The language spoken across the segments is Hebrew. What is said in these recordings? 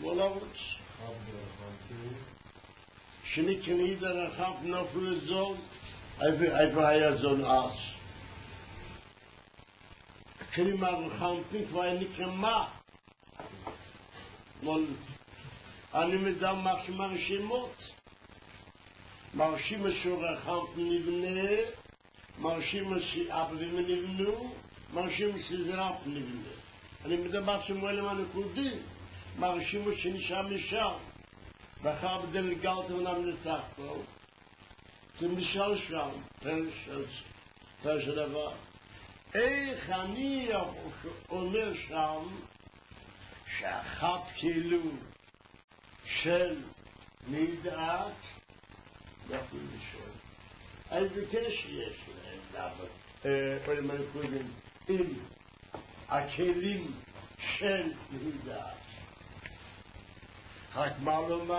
Wolowitz. Schnick nieder, hab noch für so. Einfach ja so ein Arsch. Klima khamtik weil nicht gemacht. Man אני מדam מרשימות. מרשים שורה חמת נבנה, מרשים שאבים נבנו, מרשים שזרף נבנה. אני מדבר שמואל מהנקודים, מרשים שנשאר משם, ואחר בדל גלת ונמנצח פה, זה משל שם, פרש הדבר. איך אני אומר שם, שאחת כאילו, של נדעת יכול לשאול. אז בקש יש להם אבל מלכודים עם הכלים של נדעת. רק מה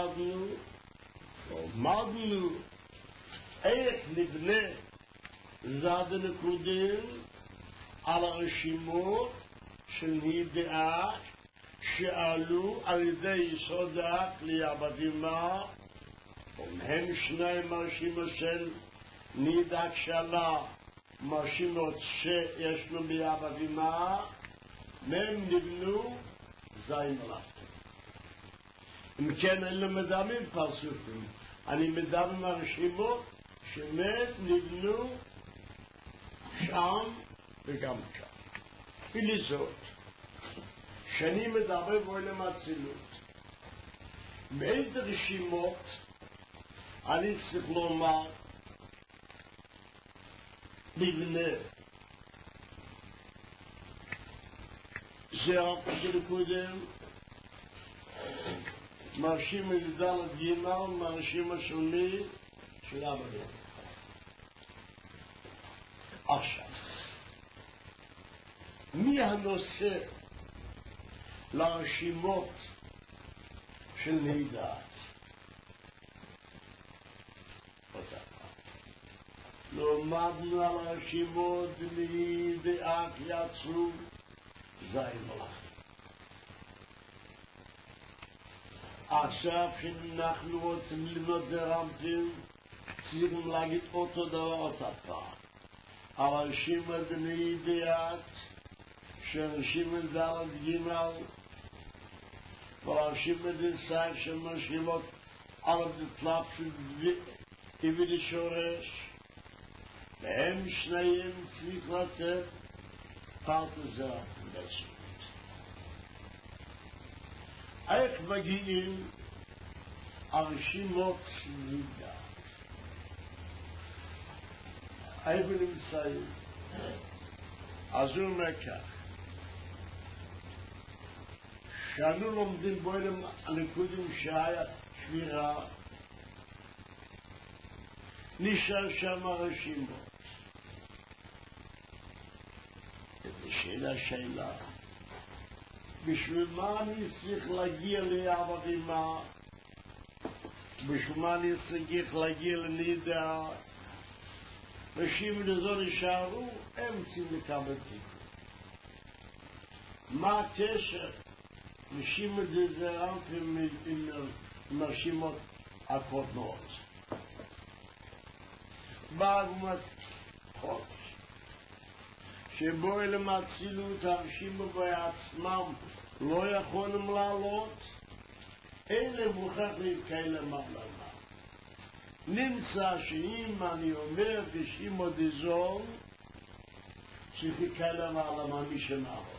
למדנו איך נבנה זד הנקודים על הרשימות של נדעת שעלו על ידי יסוד הכלי הבדימה הם שני מרשימות של נידק שלה מרשימות שישנו ביבדימה מהם נבנו זין מלאכתם אם כן אין למדמים פרסופים אני מדבר מרשימות שמהם נבנו שם וגם כאן ולזאת שאני מדבר בעולם הצילות. באיזה רשימות אני צריך לומר לבנה. זה הפשט קודם, מרשים מגדל גימל, מרשים השני של עבדים. עכשיו, מי הנושא לרשימות של נדעת. למדנו על הרשימות נדעת יצרו זין מלאכתם. עכשיו שאנחנו רוצים ללמוד דרמטים, צריכים להגיד אותו דבר אותה פעם. הרשימות נדעת שרשימות דלת גימל והרשימות דסק שמרשימות על הדפלאפ של השורש והם שניהם צריך לתת פרטזה לזכות. איך מגיעים הרשימות נדעת? איפה נמצאים? אז הוא אומר כך שאנו לומדים בוילם הנקודים שהיה שבירה נשאר שם הרשימות שאלה בשביל מה אני צריך להגיע לעבדימה בשביל מה אני צריך להגיע לנדעת נשים לזו נשארו הם צריכים לקבל תיקון מה הקשר נשים דזרם עם הרשימות הקודמות בהגמת חודש שבו אלה מצילות הרשימו בעצמם לא יכולים לעלות אלה מוכרח להתקיים למעלה נמצא שאם אני אומר בשימו דזול צריך להתקיים למעלה מי שנערות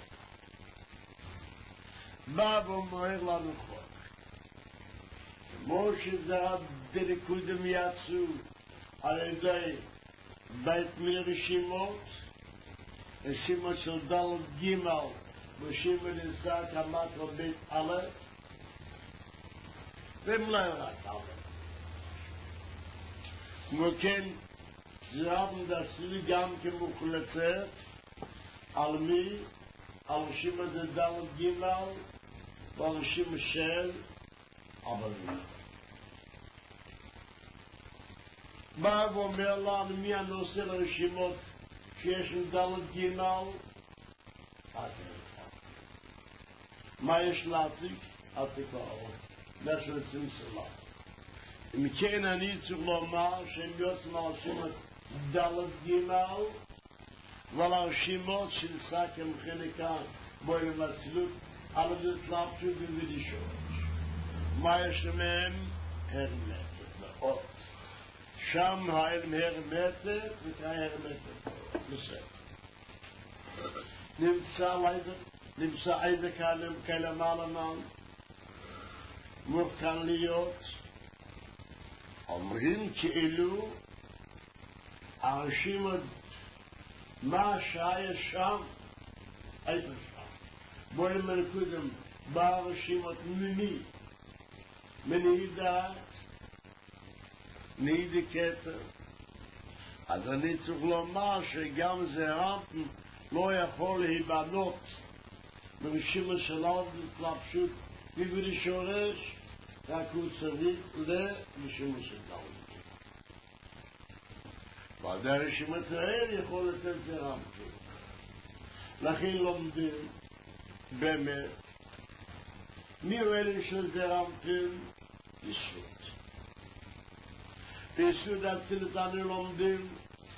בא ואומר לנו חוק כמו שזה דרקודם יצאו על ידי בית מרשימות רשימות של דלת גימל רשימות נזק המטרו בית א' והם לא רק א' כמו כן זה haben das גם כמוחלטת על מי על רשימות דלת גימל ועל רשימות של עבדים בא ואומר לנו מי הנושא לרשימות שיש דלת גימל מה יש להציג? התקווה, נשל צמצלה. אם כן אני צריך לומר שהם יוצאים מרשים את דלת גימל, ולרשימות של סכם חניקה בו למצלות, על זה תלפשו בבדישות. מה יש מהם? הרמטת, מאוד. שם האלם הרמטת וקרא הרמטת. בסדר. נמצא איזה כאלה מעלמן, מורכן להיות, אומרים כאילו, אנשים מה שהיה שם, איפה שם. בואי מנקודם, ברשימות מנהידה, נהידי כתר. אז אני צריך לומר שגם זה רמפן לא יכול להיבנות ברשימה שלנו להתלבשות בברי שורש, רק הוא צריך לרשימה שלנו. ועד הרשימת האלה יכול לתת זה רמפן. לכן לומדים באמת מי אלה שזה רמפן? יסוד. ביסוד אצילת אנו לומדים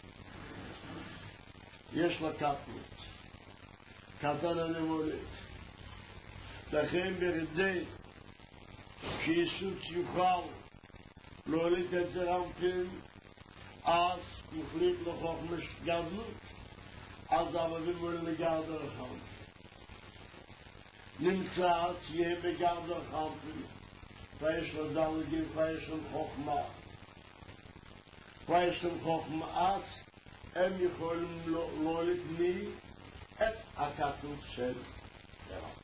יש לה קטנות. קטן הנמולת. לכן ברדי שיסוד יוכל להוליד את זה רמפן, אז יחליט לחוכמש גדלות, אז אבבים מול לגדר חמפן. נמצא תהיה בגדר חמפן, ויש לו דלגים, ויש לו חוכמה. ויש לו חוכמה, אז הם יכולים להוליד מי את הקטנות של הרמפן.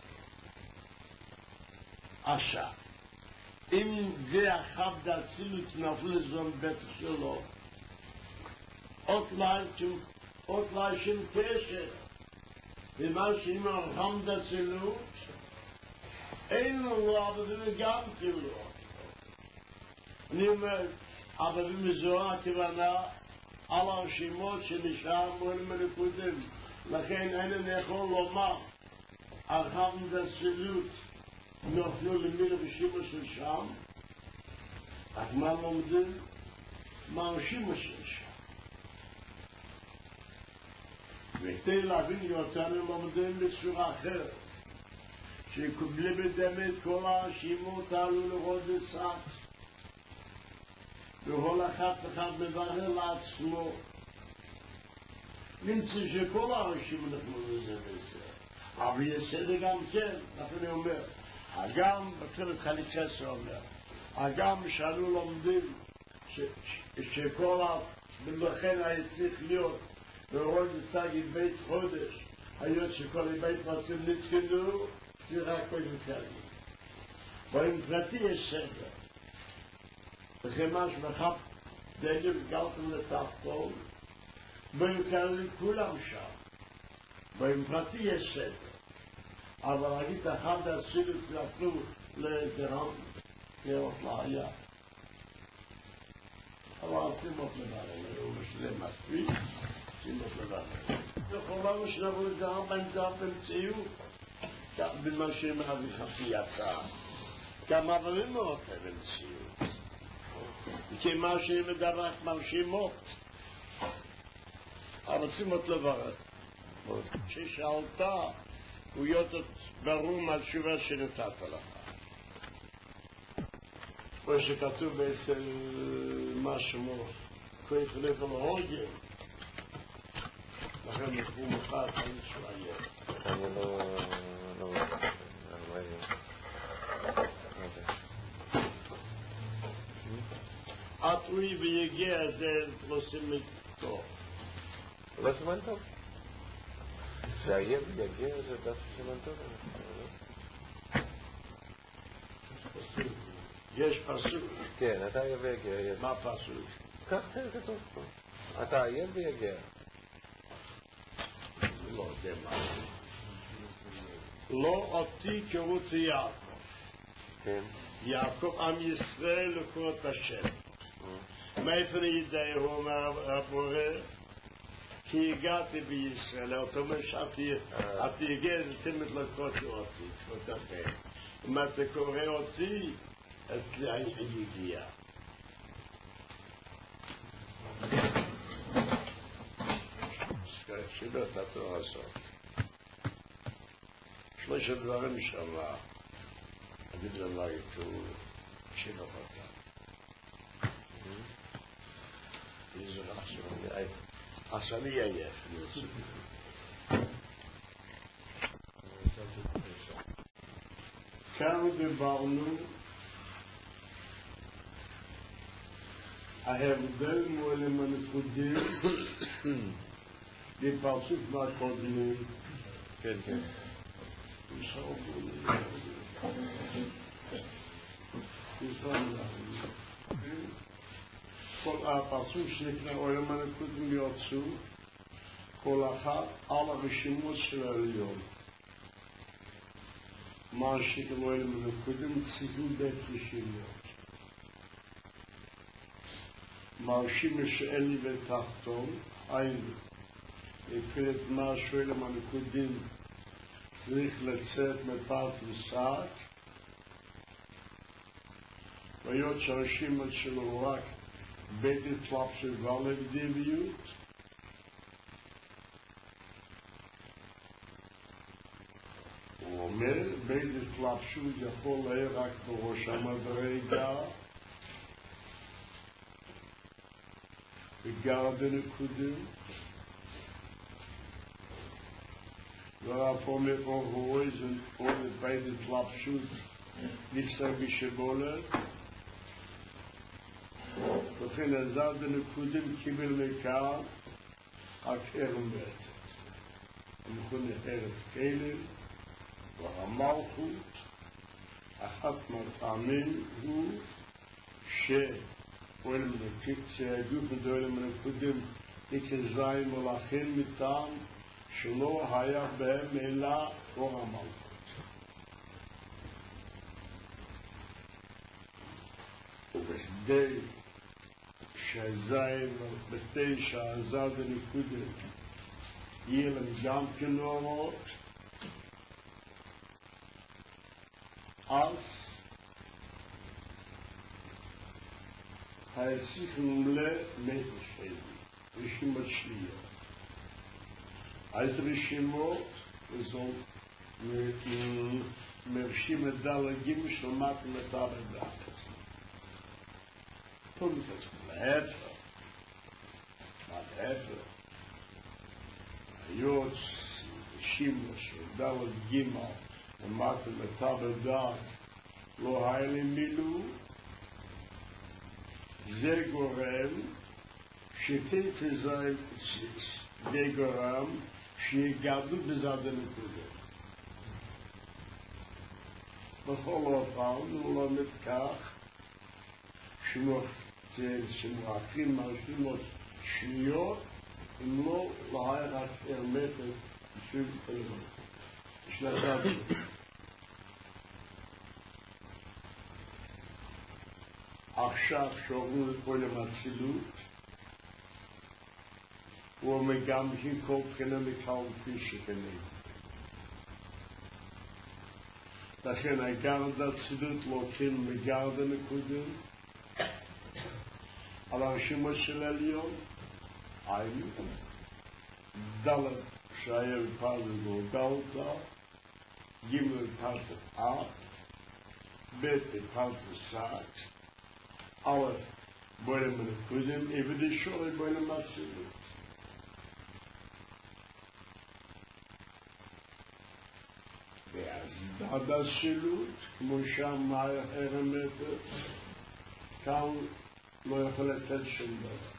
עכשיו, אם זה אחת דאצילות נפל זון בטח שלו, עוד להשם קשר, ומה שאם הרחם דאצילות, אין לו אבבים גם כאילו. אני אומר, אבבים מזוהה כוונה על הרשימות שנשאר מול מנקודים, לכן אין יכול לומר, הרחם דאצילות, נופלו למילה רשימה של שם, רק מה לומדים? מה רשימה של שם. וכדי להבין אותנו לומדים בצורה אחרת, שיקבלי בדמת כל הרשימות עלו לראות בסעת, וכל אחד מברר לעצמו, נמצא שכל הרשימות נפלו לזה וזה. אבל יסד גם כן, אני אומר, הגם, בתחילת חליקה שאומר, הגם שאנו לומדים שכל לכן היה צריך להיות ברוב מסגי בית חודש, היות שכל בית מעשים נתקנו, זה רק כל מסגי. ואם פרטי יש סדר, וכמה שמחב דגל גלתם לתחתון, ואם כאלה כולם שם, ואם פרטי יש סדר, אבל להגיד אחד הסילוס נפלו לזרם כאוות לעיה. אבל שימות לבנה, הוא משלם מספיק, שימות לבנה. יכולנו שנבוא לזרם בנזרם במציאות, גם במה שמאבי חפי יצא, גם עברים מאוד במציאות. וכמה שמדברת מרשימות, אבל שימות לבנה. ששאלתה, הוא יודעת ברור מהתשובה שנתת לך. כמו שכתוב אצל משהו, כוי חלק על הוגן, לכן הוא מוכר חיים של הילד. אני לא עטוי ויגיע זה לא סימן טוב. לא סימן טוב? זה היה ויגיע זה דף סימן טוב? יש פסוק. כן, אתה היה ויגיע. מה פסוק? כך זה כתוב פה. אתה היה ויגיע. לא, זה מה. לא אותי קראו יעקב. כן. יעקב עם ישראל לקרות השם. מאיפה ידע הוא אומר הבורא? כי הגעתי בישראל, אתה אומר שאתי הגעת תמיד לקרות אותי, קרות השם. אם אתה קורא אותי, אצלי היגיע. שיבר את התורה הזאת. שלושה דברים שמה, אגיד למה איתו שיבר אותה. איזה עכשיו אני עייף. כאן דיברנו ההבדל מועלם הנקודים בפרצוף מהקודמים. כן, כן. כל הפרצוף שנקרא עולם הנקודים יוצאו כל אחת על הרשימות של העליון. מה שקראו עולם הנקודים צריכים בית רשימות. מרשים שאלי ותחתון, היינו, לפרט מה שעולם הנקודים צריך לצאת מפרט וסעת, והיות שהרשימות שלו רק בית התלבשות והלבדיביות, הוא אומר, בית התלבשות יכול להיות רק בראש המדרגה, וגר בנקודים, והרב אומר, רואה זה עוד בית התלבשות נפסק בשבולת, וכן עזר בנקודים קיבל מכאן הכרמת. המכונה ארץ כלים, והמלכות, אחת מהטעמים הוא שהגוף בדולם הנקודים כזיים ולכן מטעם שלא היה בהם אלא אור המלכות. ובכדי שהזיים ובכדי שהעזר בנקודים יהיה להם גם כנורות, אז היציך נמלה נפש אלי, רשימות שליות. אז רשימות זו מרשימת דלגים שלמת מטה בדעת. תום להפך. היות רשימות של דלגים למטה מטה בדעת לא היה לי מילוא, זה גורם זה גורם שיגדו בזד הנקודה. בכל אופן, הוא לומד כך שמועקים מרשימות שניות אם לא להי רק הרמטת בשביל אלמנט. שלטת עכשיו שעוברים לכל המצילות, הוא אומר גם כל בחינה מקל כפי שכנים. לכן הגרד הצילות לוקחים מגרד הנקודים, על הרשימות של עליון, היינו, דלת שהיה בפרזת גולגלתה, גימל בפרזת אף, בית בפרזת סעת, alle boilen met het kudem, even de shore boilen met zilut. ואז דעת השילות, כמו שאמר הרמטר, כאן לא יכול לתת שום דבר.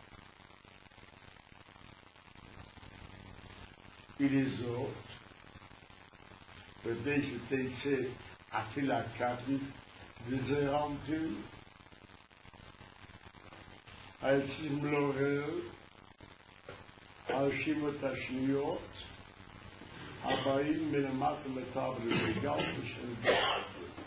זאת, כדי שתצא אפילו הקטן, וזה רמתם, היוצאים לעורר הרשימות השניות הבאים מלמטה לטב לגל ושל דעת.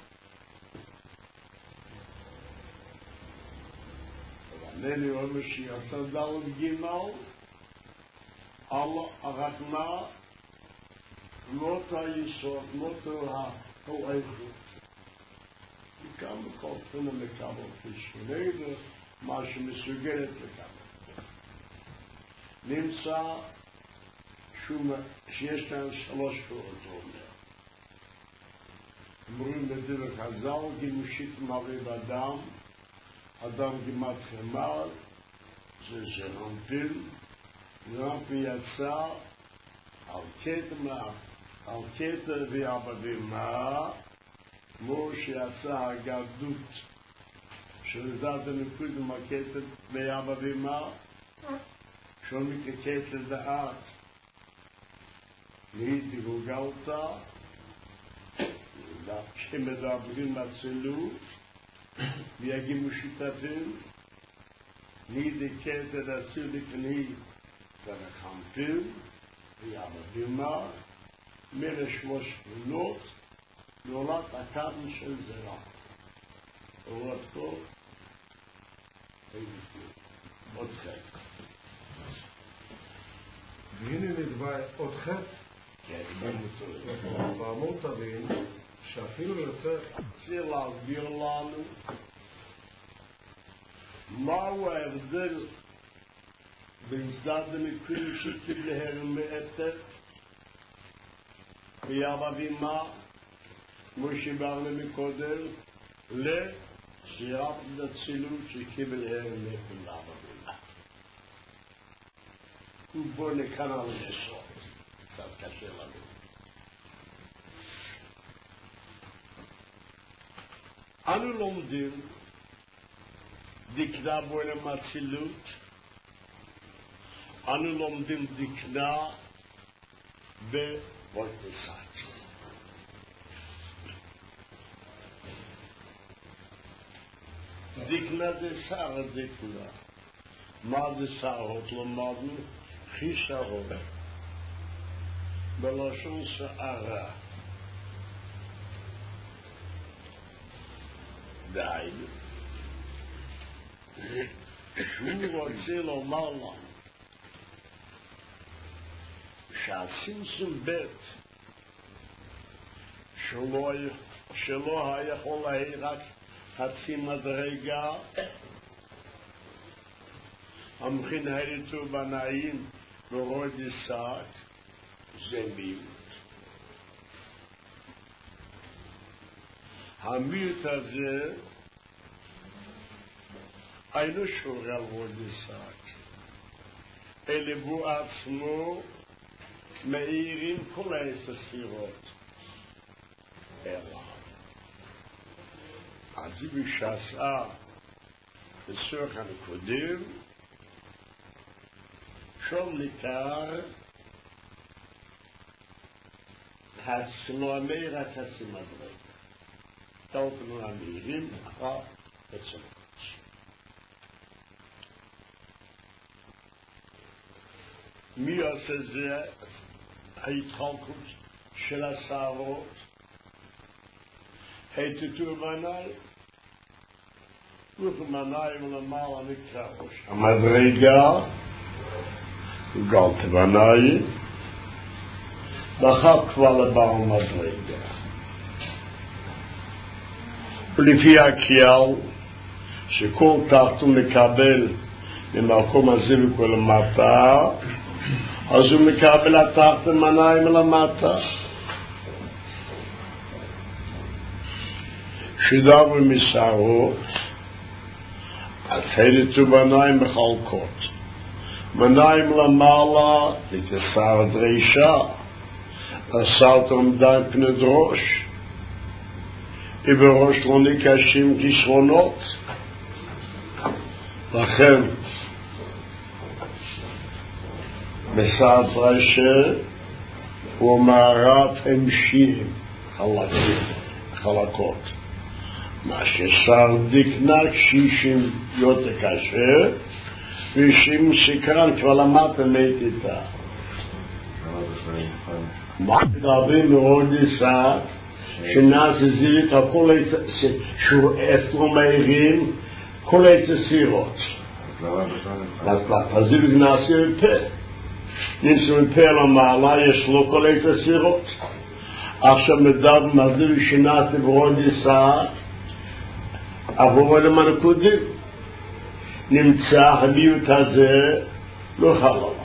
ואינני אומר שיעשה דלת גימל על הרחמה לא היסוד, לא כל איכות. וכאן בכל תפילה מקבל כשלנו מה שמסוגלת לקבל. נמצא שיש להם 3 שורות אומר. אומרים בדברי חז"ל, גימושית מרי באדם, אדם גימת חמר, זה זרנפין, זרנפין יצא על כתר ויעבדימה, כמו שיצא הגדות של דת הנקוד עם הכתר ויעבדימה, שומעים ככתר דעת, נהייתי גולגלתה, שמדברים אצילות, ויגימו שיטתים, נהייתי כתר אצילות נהייתי ורחמתים, ויעבדימה, מרשלוש תמונות, נולד הקדם של זרע. עוד פה, עוד חטא. והנה נדבר עוד חטא. כן, במוצאות. ואמור תבין שאפילו יותר צריך להסביר לנו מהו ההבדל בין צדד המקרים שקיבלהם מאתת ויעבדימה, כמו שדיברנו מקודם, לשירת הצילות שקיבלהם ויעבדימה. ובוא נכאן על יסוד, קצת קשה לנו. אנו לומדים דקנה בוינם הצילות, אנו לומדים דקנה בוולטסאט. דקנה זה שער דקנה. מה זה שערות? למדנו חיסרון בלשון שערה. דהיינו, שהוא רוצה לומר לנו שהצמצום ב' שלא היה יכול להעיר רק חצי מדרגה, המכין הריתו בנאים ורוד יסק, זה מיעוט. המיעוט הזה אינו שורה על רוד יסק, אלא בו עצמו מאירים כל הספירות אליו. אז היא שעשה בסורך הנקודים, שום ניכר עצמו המאיר החצי מדרגה. תאופנו המאירים אחר בצמקות. מי עושה זה? ההתחלקות של השערות, היתתו בניים, ובניים למעלה נקרא ראש המדרגה, גלת בניים, ואחר כבר לבעל מדרגה. ולפי הכלל, שכל תחתון מקבל ממקום הזה וכל למטה, אז הוא מקבל התחתון מניים למטה. שדבר מסערות, אז היתתו בניים מחלקות. מניים למעלה, לתסער דרישה, הסרת עומדן פני דרוש, ובראש לא נקשים כישרונות. לכן, בסער דרישה, הוא מערב המשיהם, חלקות. מה ששר דקנה קשישים יותר קשה, ושים שקרן כבר למטה מת איתה. מה מדברים מאוד יסע, שנעשה זירית הכל שהוא אסטרו מהירים, כל היצסירות. אז זירית נעשה פה. נמצא מפה למעלה יש לו כל היצסירות. עכשיו מדבר מזל שנת ועוד יסעת עבור אלה מנקודים נמצא המיעוט הזה לא חלמה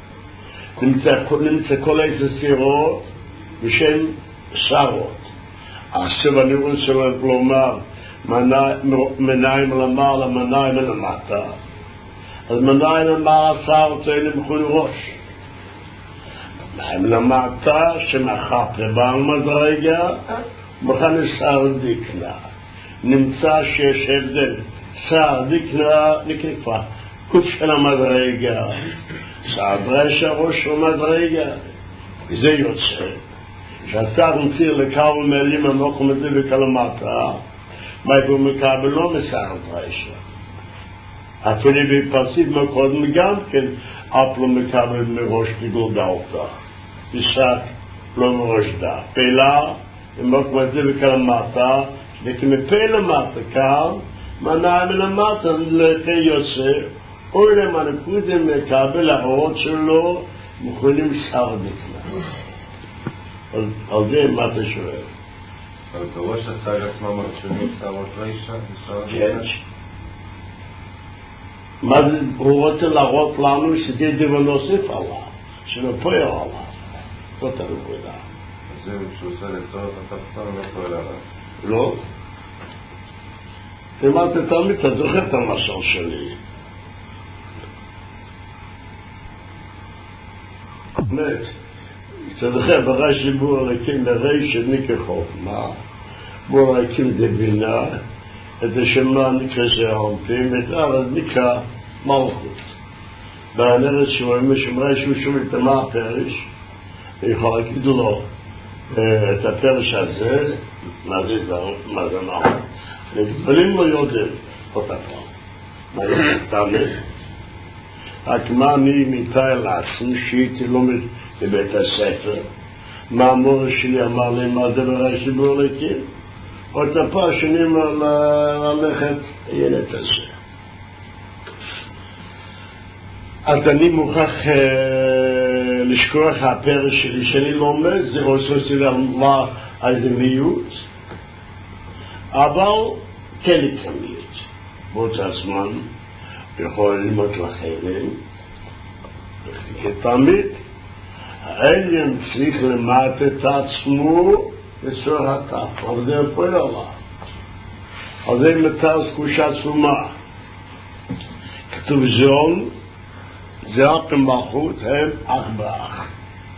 נמצא כל איזה סירות בשם שרות עכשיו אני רוצה לומר מניים למעלה מניים למטה אז מניים למעלה שרות האלה מכון ראש מניים למטה שמחת לבעל מדרגה מכן שר דיקנה נמצא שיש הבדל שר דיקנה נקרא קוף של המדרגה שר דרש הראש של המדרגה וזה יוצא שאתה נציר לכמה מילים אנחנו מדברים כלמטה מאיפה מקבל לא מסער דרש אפילו בפרסיד מקודם גם כן אף לא מקבל מראש בגולגלתה ישק לא מראש דה פעילה אם אנחנו מדברים כלמטה וכמפה למטה כאן מנעה מלמטה לכי יוצא אוי למען קודם מקבל ההוראות שלו מוכנים שר דקנה על זה מה אתה שואל אבל בראש הצג עצמם מרשמים שרות רישה כן מה זה הוא רוצה להראות לנו שזה דבר נוסף עליו שלא פועל עליו זאת הנקודה אז זה כשהוא עושה לצורך התחתון לא פועל עליו לא אמרת תמיד אתה זוכר את המשל שלי אתה זוכר בראש שבור הלכים לראש שנקר חוכמה בור הלכים דבינה את השמה נקרא שהעומתים את אז נקרא מלכות בענרת שאומרים שמראש שהוא שומע את מה הפרש יכול להגיד לו את הפרש הזה מה זה מלכות לגדולים לא יודעים אותה פעם מה זה תמיד רק מה אני מתאר לעצמי שהייתי לומד בבית הספר מה המורה שלי אמר לי מה דבר השיבור להקים אותה פעם שאני ללכת ילד הזה אז אני מוכרח לשכוח הפרש שלי שאני לומד זה עושה שלי על זה מיעוט אבל כן התמיד באותה זמן יכול ללמוד לחיילים כתמיד העליין צריך למעט את עצמו לצור התח אבל זה פועל עליו אז זה מתאר סקושה עצומה כתוב זון זה מלכות הם אח באח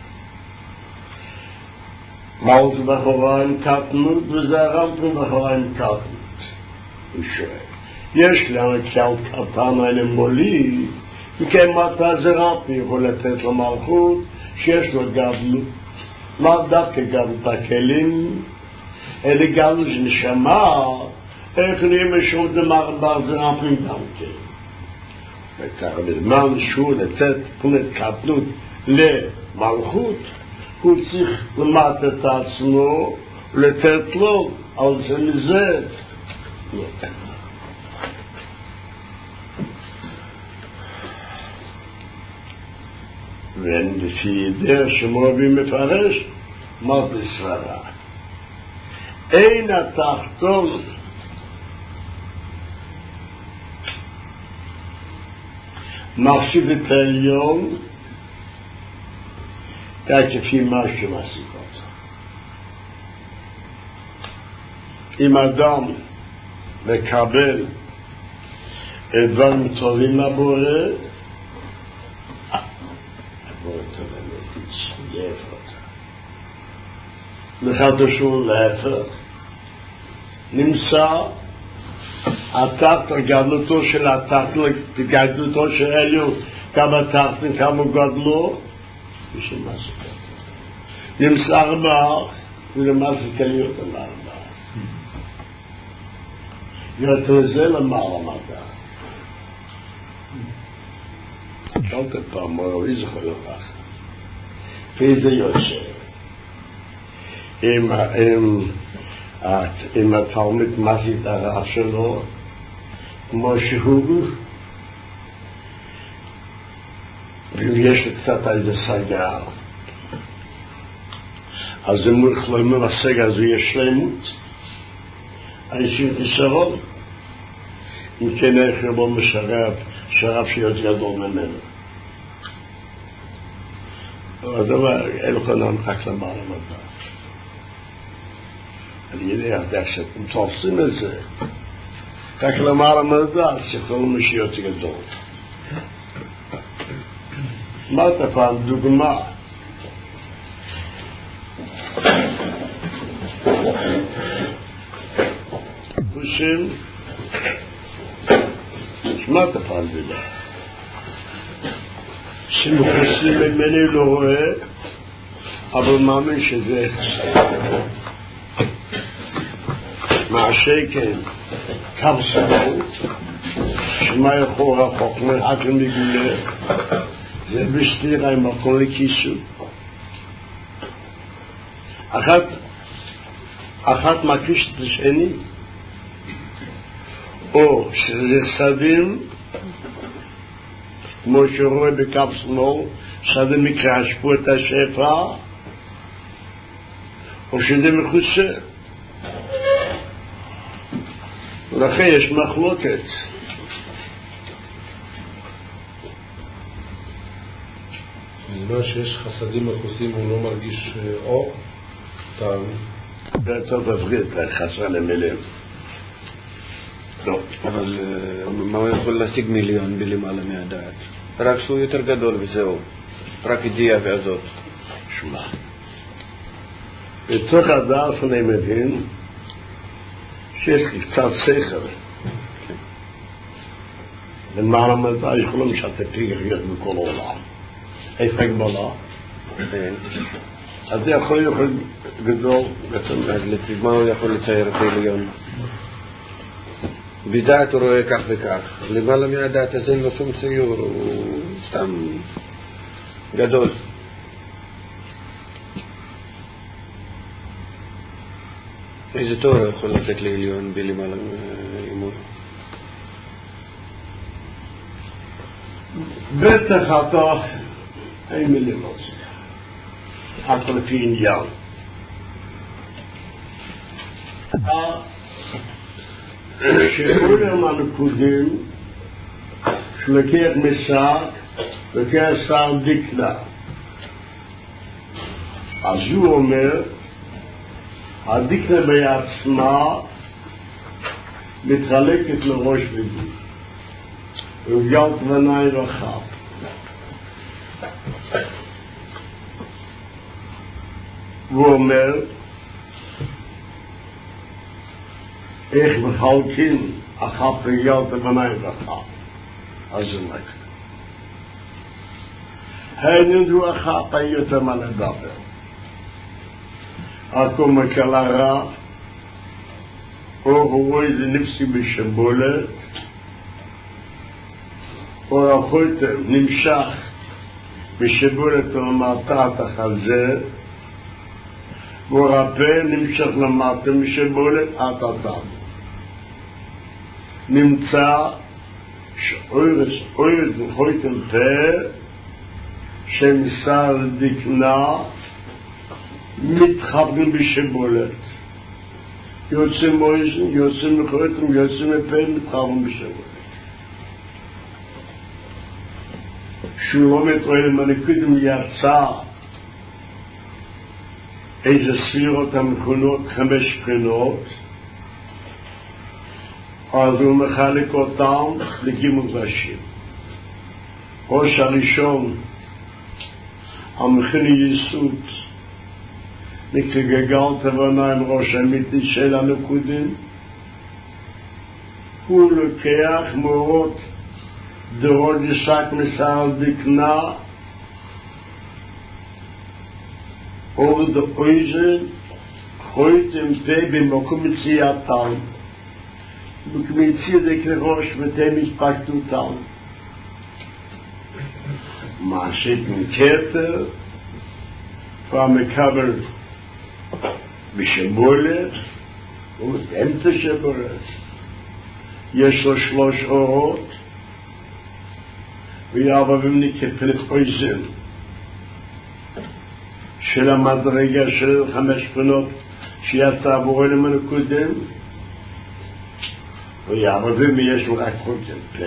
מלכות בחוריים קטנות וזה הרמפו בחוריים קטנות הוא שואל יש לנו קהל קטן האלה מולי וכן מטה זה רמפו יכול לתת למלכות שיש לו גבלות לא דווקא גבלות הכלים אלא גבלות שנשמה איך נהיה משום דמר זה רמפו גם כן וכך בזמן שהוא לתת פונת קטנות למלכות הוא צריך למטה את עצמו לתת לו על זה מזה נותן ולפי ידע שמורבים מפרש מה בסברה אין התחתון מחשיב את העליון כפי מה שמעסיק אותו אם אדם מקבל את דברים טובים לבורא הבורא טוב יצייף אותה מחדשו להפך נמצא התחת גדלותו של התחת גדלותו של עליון כמה תחת כמה גדלו בשביל מה שקרה נמצא ארבעה ולמה שקליות על ארבעה יותר זה למעלה מדע שאלת פעם מורי זכו לבח ואיזה יוצא אם התלמיד מזיד הרב שלו כמו שהוא ויש לו קצת איזה סגר אז זה מוכלם להשיג אז יש שלמות האישיות ישראל אם כן איך רבו משרב להיות גדול ממנו אבל אלו כנראה רק למעלה מדע על ידי הדרך שאתם תופסים את זה רק למעלה מדע שיכולים להיות גדול מה אתה פעם דוגמה חושבים שמעת פעם בזה שמחוסים ממני לא רואה אבל מאמין שזה מה שכן קבסו שמה יכול רחוק מרחק מגולה זה בסתירה עם הכל לכיסו אחת מקריש את השני או שזה סדים כמו שרואה בקו שמאל סדים יקרשפו את השפע או שזה מחוסה ולכן יש מחלוקת בזמן שיש חסדים מחוסים הוא לא מרגיש אור טעם בעצם תפריד חסרה למילים לא אבל מה הוא יכול להשיג מיליון בלמעלה מהדעת רק שהוא יותר גדול וזהו רק ידיעה והזאת שמע בתוך הדעת אני מבין שיש קצת שכל למעלה מדע יכולים שאתה תגריות בכל העולם איפה הגבלה? אז זה יכול להיות גדול אז מה הוא יכול לצייר את העליון? בדעת הוא רואה כך וכך למעלה מהדעת אז אין לו שום ציור הוא סתם גדול איזה תורה יכול לתת לעליון בלמעלה מהאמון? בטח אתה אין מילים על זה רק לפי עניין שאולי מהנקודים שלקח מסע לקח שר דקלה אז הוא אומר הדקלה בעצמה מתחלקת לראש וגוף וגל כוונאי רחב הוא אומר איך מחלקים אחת וגל כוונאי רחב אז זה נקרא העניין הוא אחת יותר מה לדבר הכל מקלה רע או רואה זה נפסי בשבולת או החוטר נמשך בשבולת למטה החזה והרפא נמשך למטה משבולת עד הדם נמצא שאוירס וחוטר פה שמסר דקנה מתחברים בשבולת יוצא מויזן, יוצא מחוטם, יוצא מפה מתחברים בשבולת שהוא לא מתרואה למנקודם יצא איזה ספירות המכונות 5 בחינות אז הוא מחלק אותם לגימול ראשים ראש הראשון המכיני יסוד נקגגל תבנה עם ראש אמיתי של הנקודים הוא לוקח מאורות דורות ישק מסעל דקנה אור דאויזן חוית עם פה במקום מציאתם וכמציא דקל ראש ותה מספקתותם מעשית מקטר והמקבל בשבולת ובאמצע שבולת יש לו 3 אורות ויעבבים נקפלת אויזן של המדרגה של 5 בחינות שיצא עבור אלמן הקודם, ויעבדים יש רק קודם פה.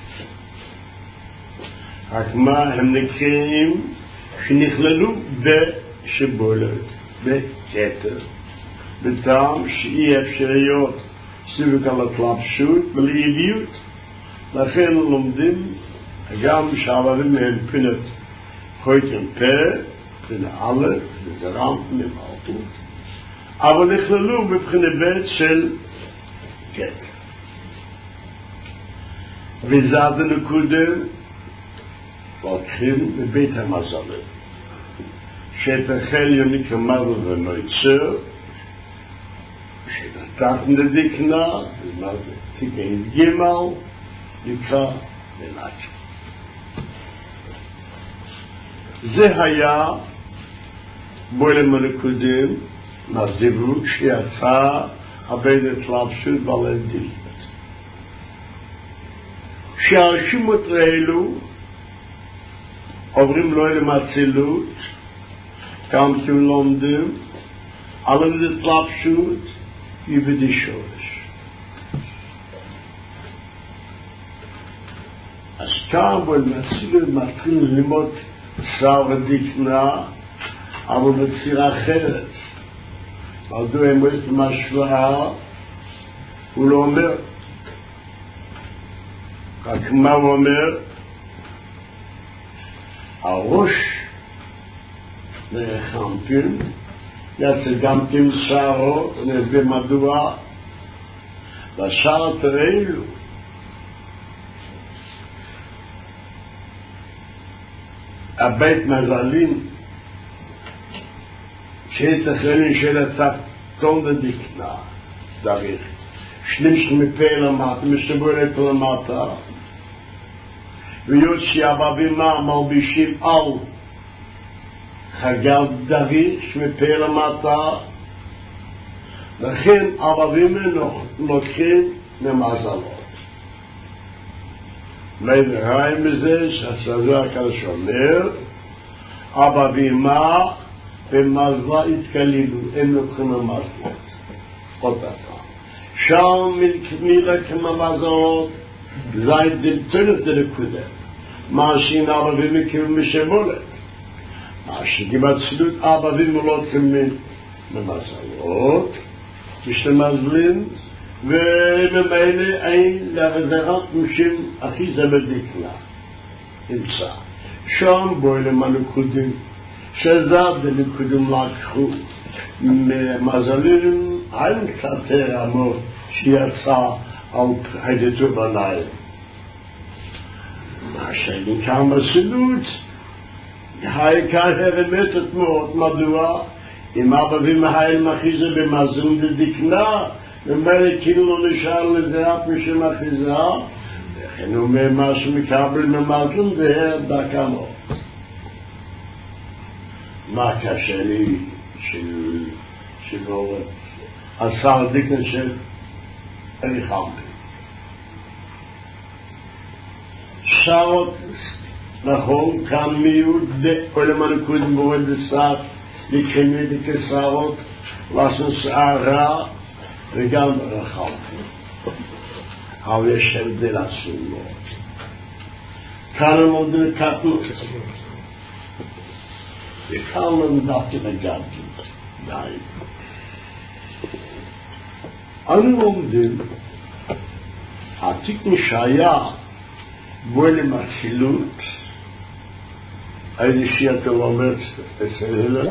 רק מה הם נקראים שנכללו בשבולת, בכתר, בטעם שאי אפשריות סביב על התלבשות ולעידיות. לכן לומדים גם שעבדים הם פינת קודם פה, פינת א', פינת ממלכות, אבל נכללו בבחינה ב' של כתר. וזה הנקודה לוקחים בבית המזלים, שתחל יוניקה מרדו ונויצר, שתתקן לדקנה, תיקן גימל, נקרא לנאצ'ה. זה היה בולם הנקודים, מהזיווג שיצא הבין התלבשות בעלי דין. שהרשימות האלו עוברים לו אל הצילות, גם לומדים על התלבשות יבדי שורש. אז כאן בנצילות מתחיל ללמוד שר ודקנה, אבל בצורה אחרת. מדוע הם רואים משוואה, הוא לא אומר, רק מה הוא אומר? הראש נרחמתם, יצגמתם שערות, נסביר מדוע, והשאר תראילו. הבית מזלים, שיתכללים של התחתון ודקנה, דריך. שנים מפה למטה, משבולת למטה, ויוצ'י אבבימה מלבישים על חגל דריש מפה למטה, לכן אבבימה לוקחים ממזלות. מראה מזה שהסדר הקדוש אומר, אבבימה במזלה התקללו, הם לוקחים ממזלות. אותה. שם מלכם המזלות, זית דלתונת דלקודה. מה שאין אבבים מקימים משבולת. מה שגימצלות אבבים מולותכם ממזלות, משתמזלים, וממילא אין להחזרת נשים הכי זבדיקלה. נמצא. שם בוילם הנקודים, שזד דלקודים לקחו. מזלים אין קטר עמוד שיצא על הידתו בלילה. מה שאני כאן בסילות, העיקר הרמתת מאוד, מדוע? אם אבבים העיל מחיזה במזלים דדקנה, ומילא כאילו לא נשאר לזהת משם אחיזה, וכן הוא מה שמקבל ממזלים זה דקה מאוד. מה קשה לי שלא השר דיקן של ריחמתי. שעות נכון, כאן מיעוד עולם הנקודים בורד בסעת לקחמי כסעות, לעשות שערה וגם רחמתי. אבל יש הבדל עצום מאוד. כאן למודים קטנות. וכאן למדתי לגמתי. די. אנו לומדים, התיקון שהיה בולם הצילות, איזה שאתה לומד אצל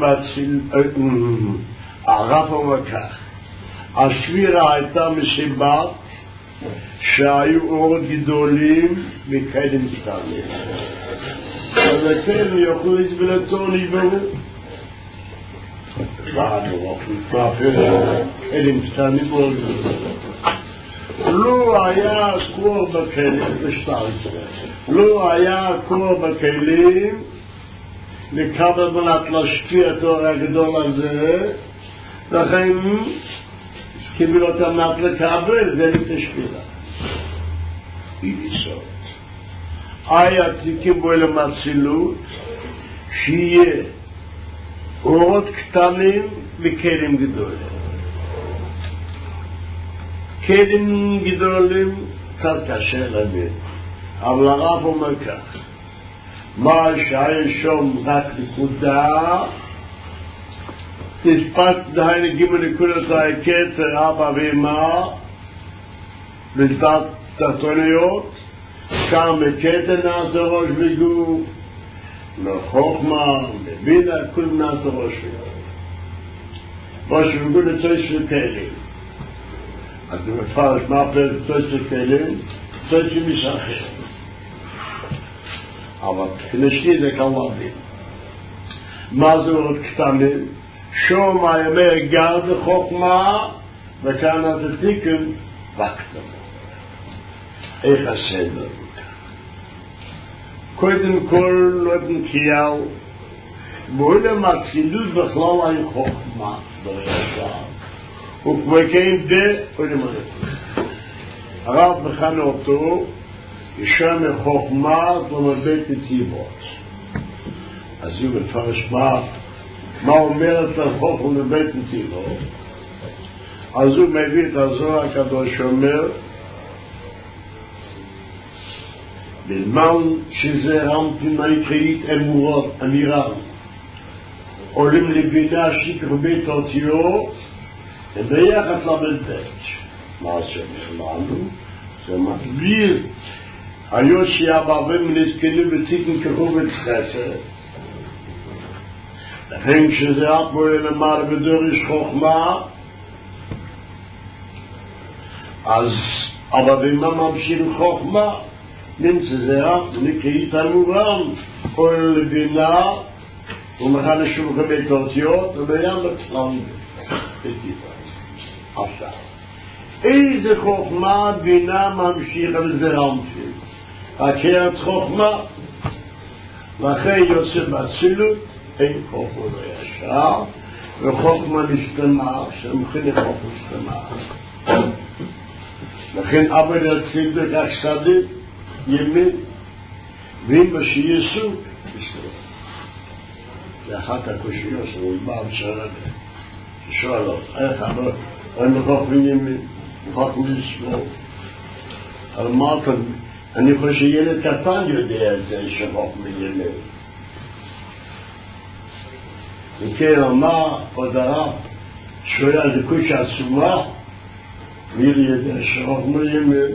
הרב אומר כך, הספירה הייתה מסיבה שהיו אורות גדולים וקדם קטנים. אז לכן יוכלו לסבלתו נברו. אלים קטנים מאוד. לא היה קור בכלים, לא היה קור בכלים לקבל מנת להשפיע את האור הגדול הזה, לכן קיבל אותם מנת לקבל ולתשפיע. איסות. היה תיקים בו אל המצילות, שיהיה אורות קטנים וכלים גדולים. כלים גדולים קצת קשה להבין, אבל הרב אומר כך, מה שהיה שם רק נקודה, תספק דהי נגימו נקודת הקטר אבא ואמא, בזאת תתוניות, כאן בקטר נעשה ראש וגוף, לחוכמה, בבינה, כולם נעשה ראש וגוף. ראש וגוף לצוי של כלים. אז זה מפרש מה פלט צוי של כלים, צוי של משחר. אבל כנשתי זה כלבים. מה זה עוד קטנים? שום הימי גר בחוכמה, וכאן התתיקן וקטם. איך הסדר? קודם כל נותן קייל, ואולם הצילות בכלל היה חוכמה, וכמקיים דה, אולם הנתון. הרב מכנה אותו, אישה מחוכמה, כלומר בית נתיבות. אז הוא מפרש מה אומרת לחוכמה לבית נתיבות? אז הוא מביא את הזוהר הקדוש שאומר, בזמן שזה רמפים העיקרית אמורות, אמירה, עולים לבינה שיקר בית אותיו, וביחד לבית בית. מה שאומר לנו? זה מסביר, היו שהבבים נזכנים בציקן כחובץ חסד, לכן כשזה אפו למעלה בדורש חוכמה, אז הבבים ממשיכים חוכמה, נמצא זה רק נקראית המובן, כל לבינה, ומכן לשום חבית אותיות, וביום בכלל עכשיו. איזה חוכמה בינה ממשיכה בזה רמפים? הכרת חוכמה, לכן יוצא בצילות, אין חוכמה וישר, וחוכמה נסתמה, שמכין חוכמה נסתמה. לכן עבד יציל בכך סדיק, ימין, ואם בשייסו, תסתכל. ואחת הקושיות שלו, הוא בא ושאלה, שואל לו, איך אבל, אין לחוכמה ימין, לחוכמה לשמאל. אבל אמרת, אני חושב שילד קטן יודע את זה, שחוכמה ימין. וכן אמר, עוד הרב, שואל זה קושי עצומה, מי יודע שחוכמה ימין.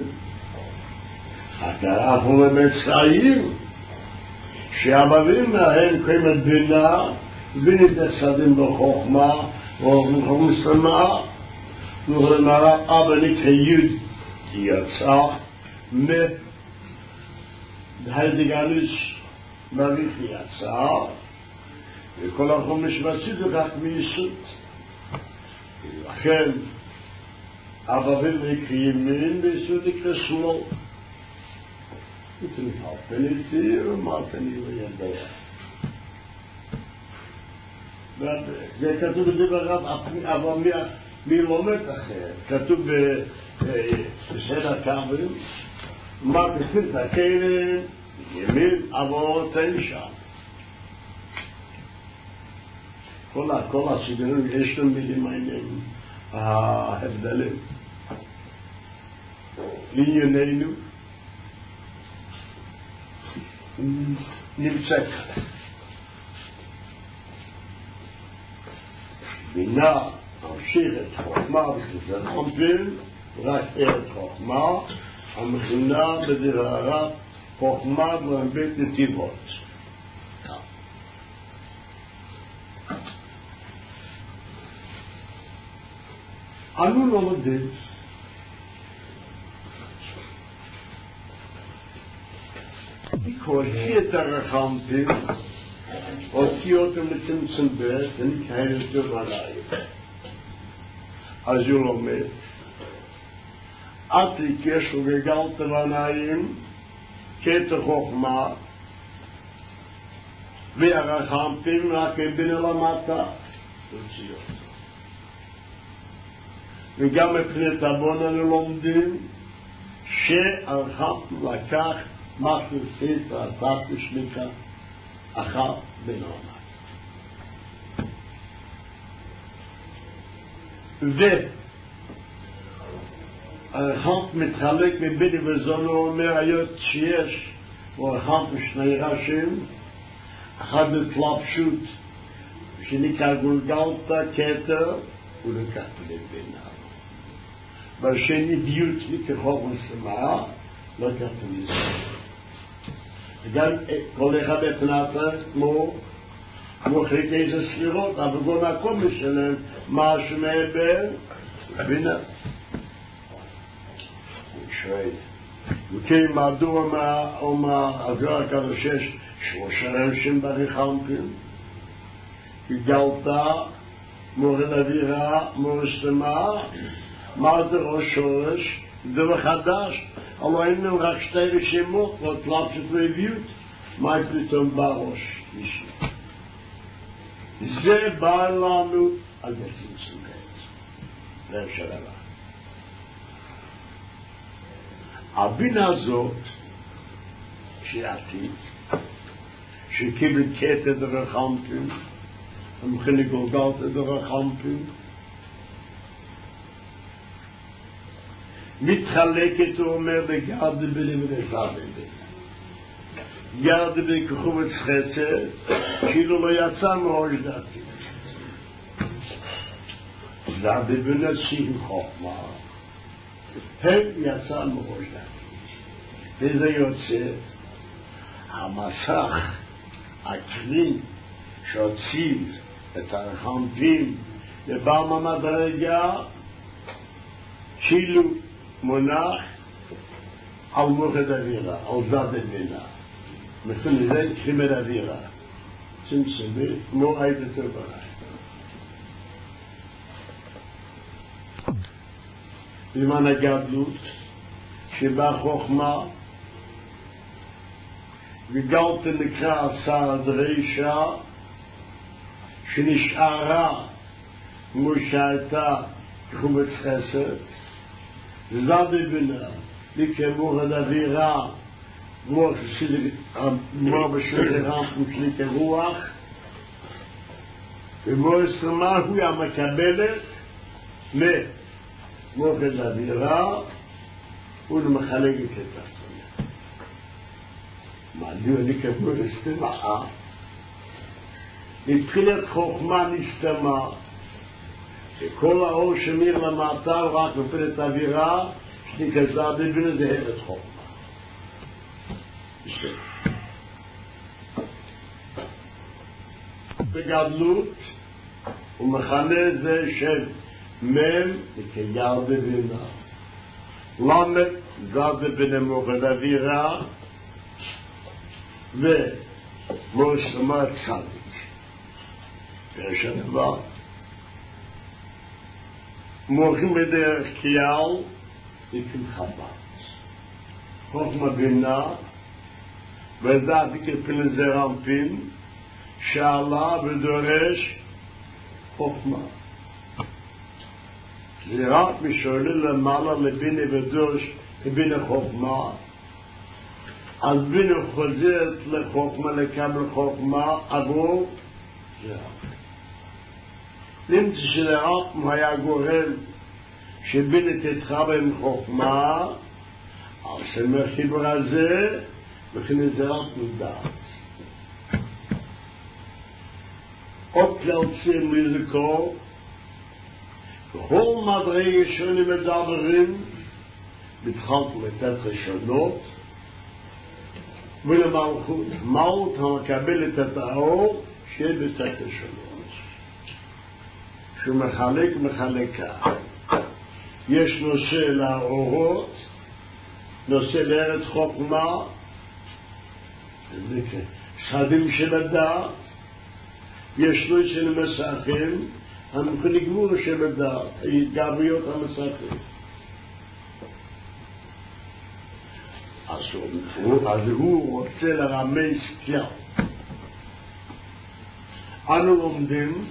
הרב אומר בצעיר, שהבבים מהם קיימת בינה, ונתסדים בחוכמה, או בחוכמה סלמה, וכלומר, אבא נקרא יוד יצא, מהיידיגניש מריך יצא, וכל החומש מצית רק מיסות. לכן, הבבים נקרא ימין, ויסות נקרא שמאל. זה מתעפניתי ומעפני וידע. זה כתוב בדבר רב, אבל מי לומד אחר? כתוב בסדר הקרבים, מה כתוב את הכלים, ימין, אבל תן שם. כל הסגנון יש לנו מילים העניינים, ההבדלים. לענייננו, נמצא כאן. בינה ממשיך את חוכמה וכזה רמפים, רק ארץ חוכמה, המכינה בדברת חוכמה ובית נתיבות. אנו לומדים הוציא את הרחמתים, הוציא אותם לצמצם בית, ונקהל יותר עליי. אז הוא לומד, עד לקש וגגלת בניים, כתר חוכמה, והרחמתים רק בין למטה, הוציא אותם. וגם מבחינת הבון אנו לומדים, שהרחמתים לקח משהו ספר, עשת ושליקה, אחת בנורמה. והרחמת מתחלק מביני וזונו אומר היות שיש והרחמת משני ראשים אחד התלבשות שנקרא גולגלתא כתר ולקח לבינה והשני דיוט נקרא חוכמה סמאה לא לקח לבינה וגם כל אחד בפנתה כמו חלק איזה ספירות אבל גם הכל משלם מה שמעבר בינה שואל וכי מדוע אומר אגר הקדוש יש שלושה ראשים ברחמתם גלתה מורד אווירה מורד סתמה מה זה ראש שורש דבר חדש אבל אין לנו רק שתי רשימות לא תלבשת רביעות מה פתאום בראש אישי זה בא לנו על בצמצום זה אפשר עליו הבינה הזאת שעתית שקיבל קטע דרחמתם המכן לגולגלת דרחמתם מתחלקת הוא אומר בגרד בני ונזד גרד בני כחובץ חסד כאילו לא יצא מראש דעתי זד בני שים חוכמה הם יצא מראש דעתי וזה יוצא המסך הכלי שהוציא את הרחמתים לבא מהמדרגה כאילו מונח על מוחד אווירה, על זד אווירה מכן זה חמד אווירה צמצמי כמו היית יותר בראי למען הגדלות שבה חוכמה וגלת נקרא עשה דרישה שנשארה כמו שהייתה כחובץ חסד זד בינה לקמור הדבירה כמו בשביל רם משליט הרוח כמו הסתמה הוא המקבלת למוחד אווירה ולמחלקת את מדוע לקבור הסתמה מבחינת חוכמה נסתמה שכל האור שמיר למטה רק מבחינת אווירה שנכנסה בבינה זה הרת חוכמה בגדלות ומחנה זה של מם וכייר בבינה למד זד בבינה מוחד אווירה ומוסמה צדיק יש הדבר מוחים בדרך כלל יקם חב"ד חוכמה בינה ודעת כפל זרמפין שעלה ודורש חוכמה זה רק משעולה למעלה לבינה ודורש לבינה חוכמה אז בינה חוזרת לחוכמה לקבל חוכמה עבור זה נמצא שלרב היה גורם שבינה תתחבר עם חוכמה על שמחיבר הזה וכן זה רק נדעת עוד כלצים לזכור בכל מדרגה שונים מדברים מתחלקו לתת ראשונות ולמלכות מלכות המקבלת את האור שיהיה בתת ראשונות שהוא מחלקה יש נושא לאורות נושא לארץ חוכמה שדים של הדעת יש נושא למסכים אנחנו נגמור של הדעת התגעבויות המסכים אז הוא רוצה לרמז כלל אנו לומדים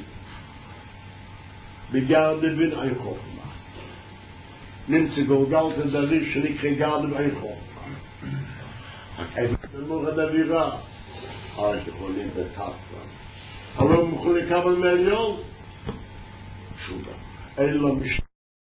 בגרד בן אין חוכמה נמצא גולגלת דליף שנקרא גרד בן אין חוכמה במוחד אווירה יכולים בתחתן אבל הוא מוכן לקבל מעליון שום דבר אין לו משנה.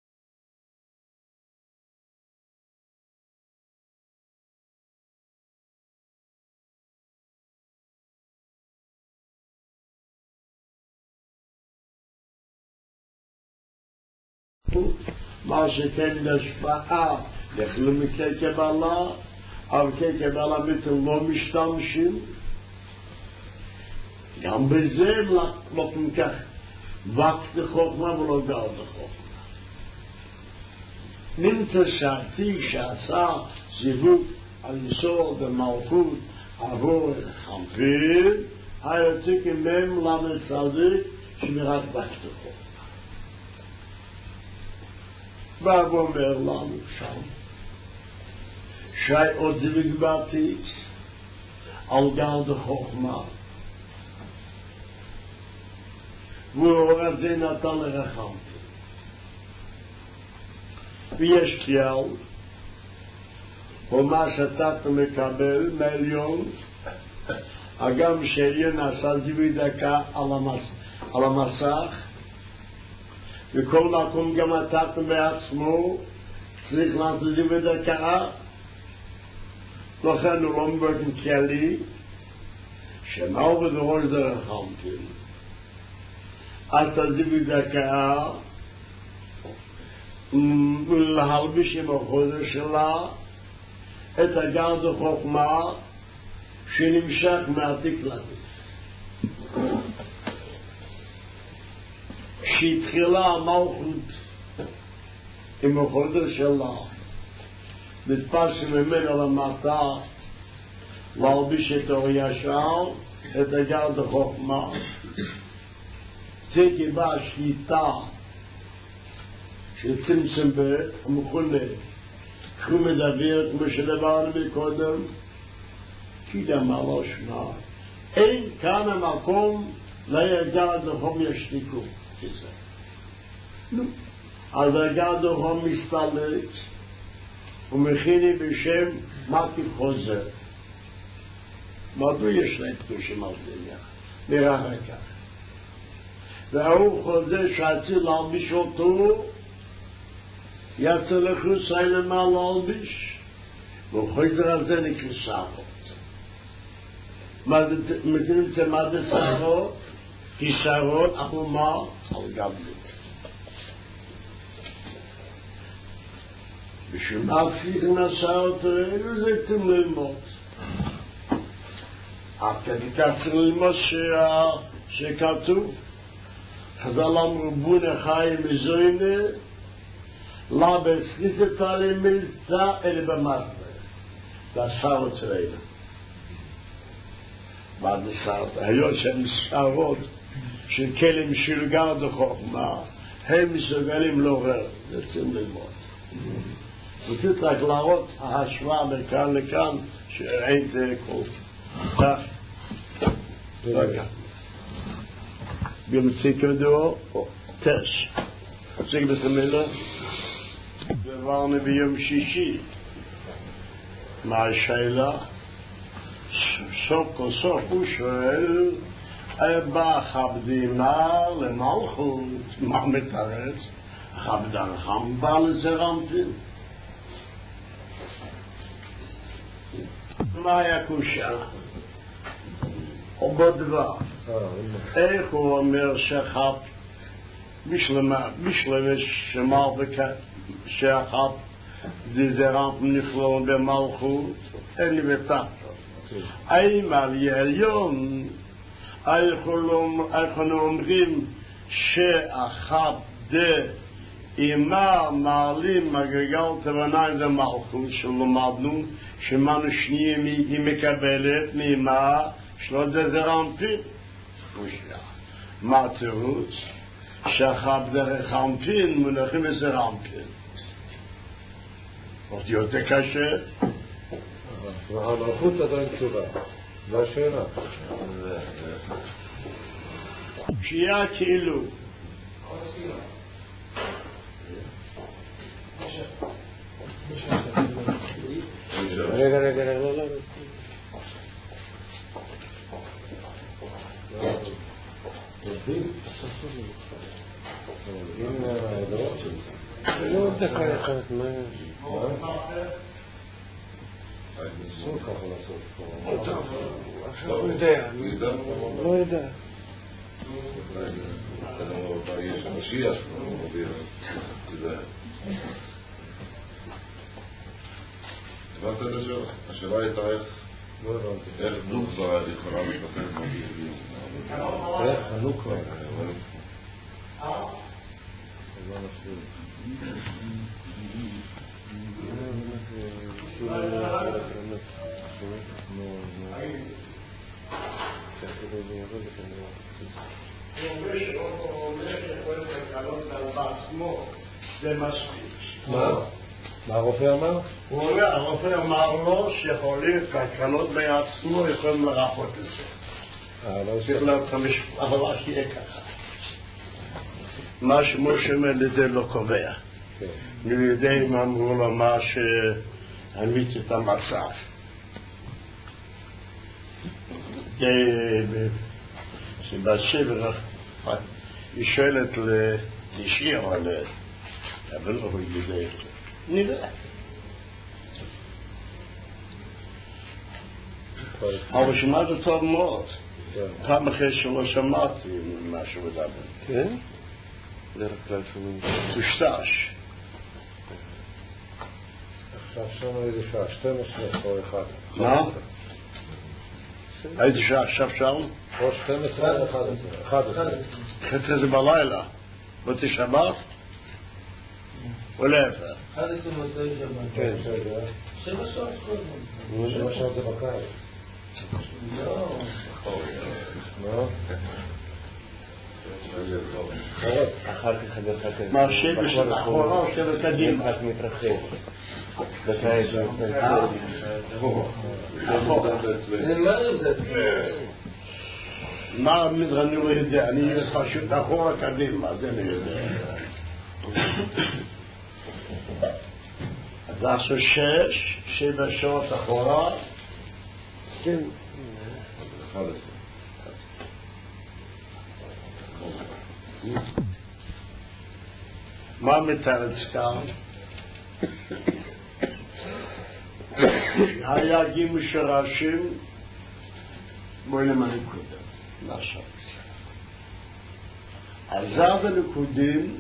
מה שכן להשפעה יכלו מכי קבלה, אבל כי קבלה בעצם לא משתמשים. גם בזה הם לא כך וקט חוכמה ולא גר בחוכמה. נמצא שעתי שעשה זיווג על יסוד המלכות עבור חמפיר, היוצא כמם למד צדיק שמירת וקט חוכמה. בא ואומר לנו שם שי עוד זיווג בעתיד על גר בחוכמה, והוא הזה נתן לרחמתי. ויש כלל, ומה שאתה מקבל מעליון, אגם שיהיה נעשה זיווי דקה על המסך, וכל מקום גם אתה בעצמו צריך לעשות זיווי דקה, לכן הוא לא מבקם כלי, שמאו ודרוש זה רחמתי. אתה זיווי דקה להלביש עם החודש שלה את הגר חוכמה שנמשך מעתיק לעתיק. שהתחילה המלכות עם החודש שלה נתפס ממנה למטה להלביש את אור ישר את הגר חוכמה. זה כבא השליטה של צמצם המכונה שהוא מדבר כמו שדברנו מקודם, כי דמה לא שמה אין כאן המקום להגעת לחום ישתיקו כזה. אז הגעת לחום מסתלק ומכיני בשם מתי חוזר. מדוע יש להם קדושים על דרך? נראה כך והוא חוזר שעצי להלביש אותו, יצא לחוסי למה להלביש, והוא חוזר על זה נקרסרות. נמצא מה זה שרות? כיסרות, אבל מה? על גבלות. בשביל מה צריך נעשה אותו, זה אתם ללמוד. אתה צריך ללמוד שכתוב, חז"ל אמרו בונה חיים מזוינה לא בסריסת עלי מלצה אלא במסר והשר אצלנו מה זה שר? היו שהם שרות של כלים של גר בחוכמה הם מסוגלים לעורר זה צריכים ללמוד וצריך רק להראות ההשוואה מכאן לכאן שאין זה כל כך רגע במציק דו תש מציק בסמילה דברנו ביום שישי מה השאלה סוף כל סוף הוא שואל בא חבדימה למלכות מה מתרץ חבדרכם בא לזרמתים מה היה קושה או בדבר איך הוא אומר שחב בשלמה שמר שחב דזרם נפלו במלכות אין לי בתחתו האם על יעליון אנחנו אומרים שאחב אימה מעלים מגרגל תבניים במלכות שלמדנו שמנו שניים היא מקבלת מאימה שלא דזרמתי מה תירוץ? שאחב דרך רמפין מונחים איזה רמפין עוד יותר קשה והמלכות עדיין תשובה זה השאלה שיהיה כאילו רגע לא דקה אחת, מה? אסור ככה לעשות פה. עכשיו הוא יודע, לא יודע. יש המשיח, הבנת את השאלה? השאלה הייתה איך נוקבה יכולה להתפתח בגילים. איך הנוקבה? זה מספיק. מה הרופא אמר? הרופא אמר לו שיכולים קלקלות בעצמו יכולים לרפות את זה. צריך להיות אבל שיהיה ככה. מה שמשה מלדה לא קובע. לידיהם אמרו לו מה שהנמיץ את המצב. שבשבר היא שואלת לשיר עליה, אבל לא הוא יודע. נראה. אבל שמעת טוב מאוד. פעם אחרי שלא שמעתי משהו מדבר. כן? דרך כלל שומעים. תושטש. עכשיו שם איזה שעה 12 או 1. מה? הייתי שעה עכשיו שם? או 12 או 11. חצי זה בלילה. באתי שבת? או להפך? 11 מוצאי שבת. כן. 7 שעות קודם. 7 שעות זה בקיץ. לא. אחר כך דרך כלל. מה שבש אחורה או שבש קדימה? רק מתרחב. בקיץ זה מתרחב. מה אני לא יודע, אני פשוט אחורה קדימה, זה אני יודע. אז עשו 7 שעות אחורה. כן. 11. מה מתארץ כאן? היה גימוש הרשים בואי למנקודה. עכשיו. עזב הנקודים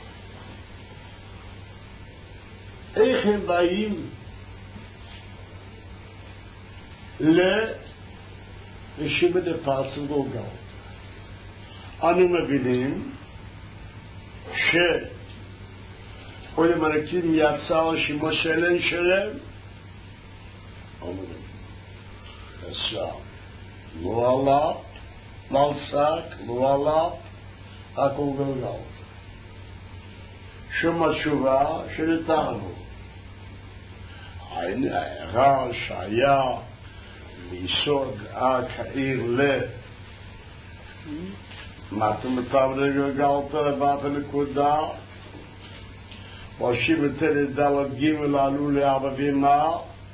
איך הם באים לרשימת הפרצה גולגל. אנו מבינים שאוי למנקים יצא לשימוש אלן שלהם אומרים עשה לא עלה מלסק לא עלה הכל גלגל שום התשובה שנתנו הרעש היה מיסוד העיר מה אתה מתאבד גלגלת לבאת הנקודה ועושים את דלת גימל עלו לאבא ואמא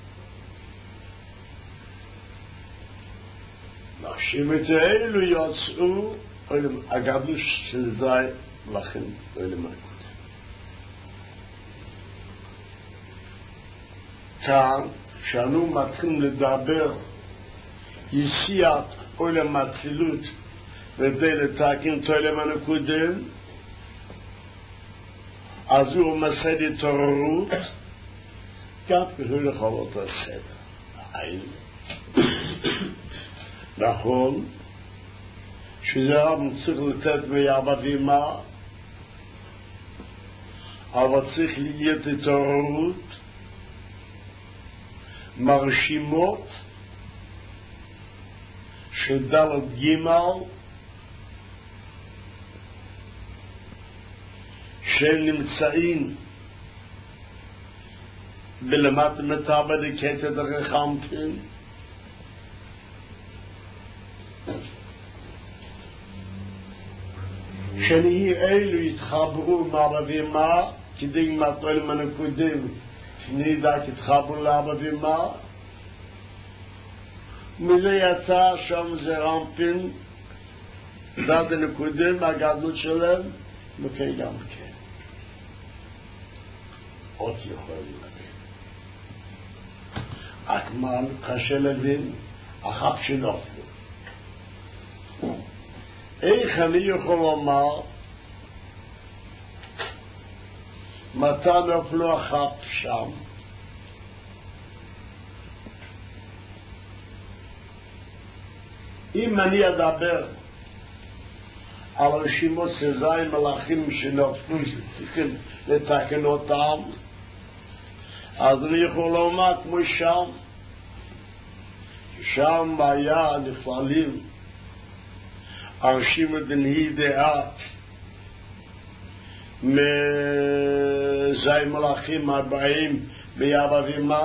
נשים את אלו יצאו אגדנו שזה לכם ולמנקודה כאן כשאנו מתחילים לדבר יסיעת עולם התחילות ודי לתקן את עולם הנקודים אז הוא מסד התעוררות גם כהוא לכל אותו סדר נכון שזה צריך לתת ביאבא ואמא אבל צריך להיות התעוררות מרשימות של דלת גימל שנמצאים בלמט מטאבא דקטע דרחמפין שנהי אלו יתחברו מאבא ואמא כדי מטול מנקודים שנדע כתחברו לאבא ואמא מזה יצא שם זה רמפין זאת הנקודים מהגדלות שלהם, וכן גם כן. עוד יכולים להבין. אקמן קשה להבין, אחת שנופלו. איך אני יכול לומר מתי נופלו אחת שם? אם אני אדבר על רשימות סזיים מלאכים שנופלו שצריכים לתקן אותם, אז אני יכול לומר כמו שם היה נכללים אנשים מדנהי דעת מזי מלאכים הבאים ביבבימה,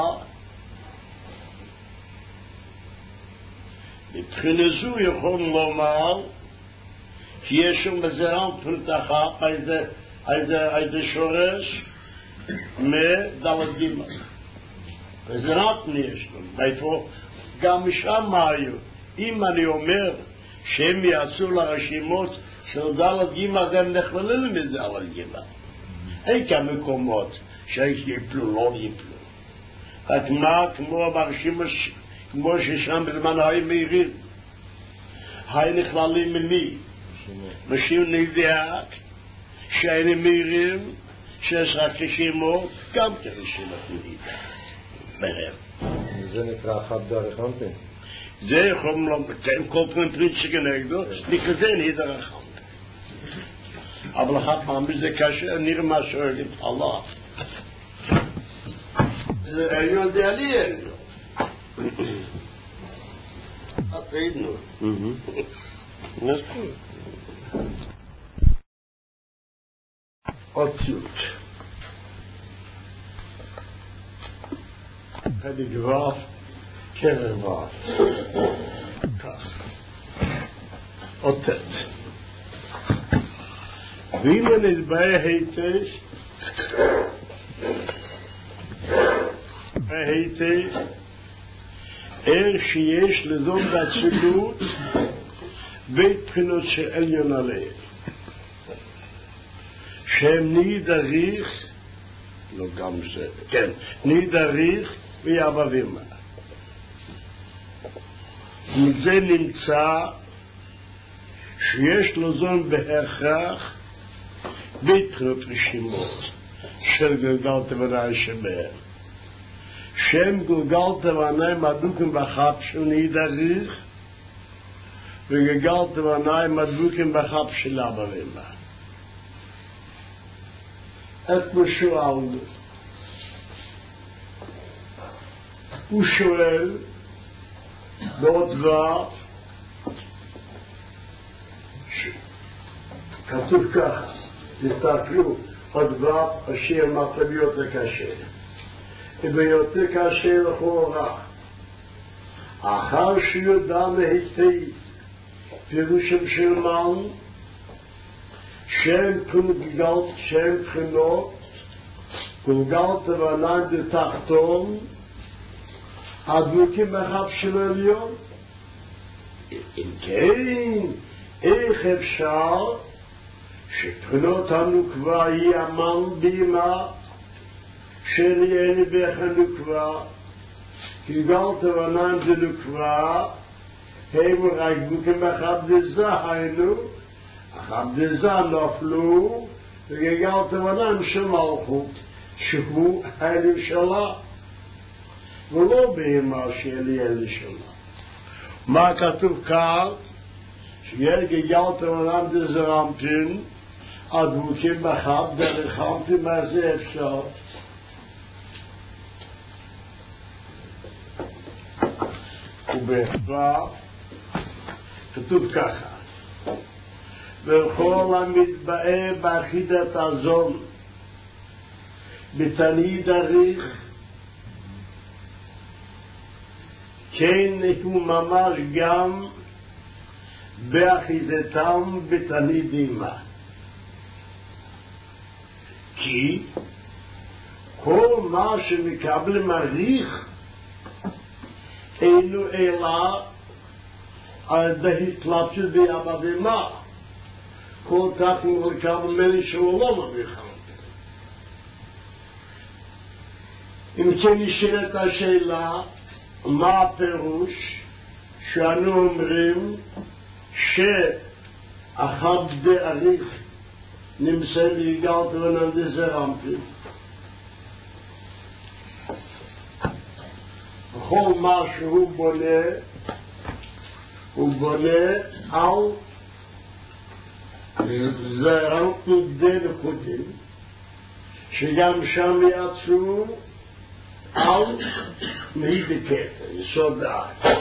מבחינה זו יכול לומר כי יש שם בזרם פרטחה איזה שורש מדלת גימל בזרם יש לנו איפה גם משם היו. אם אני אומר שהם יעשו לרשימות של דלת גימל הם נכללים מדלת גימל, אין כאן מקומות שיפלו לא יפלו, רק מה כמו ברשימות כמו ששם בזמן היו מהירים היו נכללים ממי רשימות נדעת שהיינו מהירים שיש רק רשימות גם כרשימות נדעת בהם. זה נקרא אחת דרך אנטי? זה יכולים לתאם כל פעם פרינט שכנגדו לכזה נהידר אחת, אבל אחת פעם זה קשה נראה מה שואלים עליו זה עליון זה עליון עתידנו נכון אותיות הדיגרף קרבף כך אותת ואם נתבעה היטש שיש לזון באצילות בית בחינות של עליון עליהם שהם נידריך לא גם זה כן נידריך ויבבימה. מזה נמצא שיש לזון בהכרח בית בחינות רשימות של גלגל תבנאי שבהם שם גלגל תבנאי מדוקים בחב של נידריך וגלגל תבנאי מדוקים בחב של אבבימה. את משואל הוא שואל בעוד דבר כתוב כך תסתכלו עוד דבר אשר מצב יותר קשה וביותר קשה לכאורה אחר שיודע מהיטב פירושם של מן שם גלגל שם בחינות גלגל תבנאי בתחתון הדבוקים בחב של עליון. אם כן איך אפשר שבחינות הנוקבה היא המן בימה שנהנה בך הנוקבה גלגל תבנאי בנוקבה הם רק דבוקים בחב דזה היינו אחר דזה נפלו וגלגל תבנאי של מלכות שהוא האלים שלה ולא בהמה שלי אלה שלה. מה כתוב כאן? שיהיה גלגל תבנאי דזרמפין הדבוקים בחב דרך חמפין מה זה אפשר? ובהכרח כתוב ככה וכל המתבאה באחידת הזון בתני דריך כן הוא ממש גם באחידתם בתני דימה כי כל מה שמקבל מריך אינו אלא בהתלבשות ביבמה, כל כך מורכב ממני שהוא לא מבחן. אם כן נשאלת השאלה, מה הפירוש שאנו אומרים שאחד דאריך נמצא ליגלת וננדי זרמתי? בכל מה שהוא בונה, הוא בונה על זרמתי דנקודים, שגם שם יצאו על מידקטה, יסוד דעת.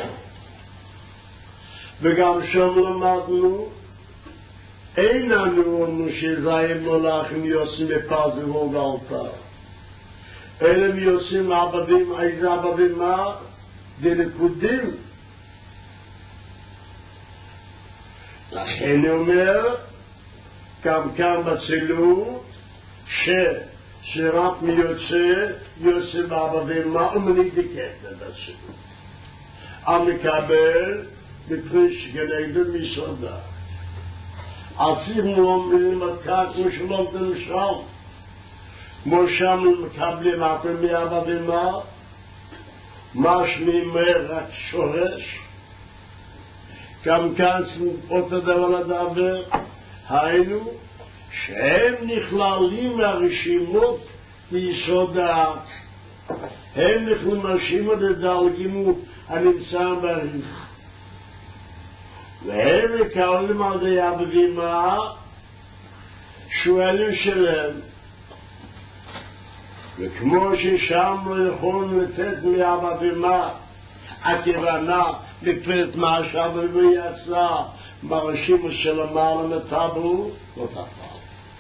וגם שם למדנו, אין לנו שזיים מולכים יוסים בפז ובוגלתה. אלה יוסים עבדים, איזה עבדים מה? דנקודים. לכן אומר, גם כאן בצילות, שרק מיוצא יוסף עבדים מה ומנידיקת בצילות. המקבל בפריש גנדל מסודה. עשינו אומרים את כך כמו שלומתם שם. כמו שם מקבלים אתם מעבדים מה שמאמר רק שורש. גם כאן אותו דבר לדבר, היינו שהם נכללים מהרשימות מיסוד דעת. הם נכללים מהרשימות לדלגים הנמצא בריך. והם מקבלים על די הבדימה שואלים שלהם. וכמו ששם לא יכולים לתת מהבדימה הכוונה לפרט מה שם ויצא מהרשימות של המעלה מטבו, לא תפעל.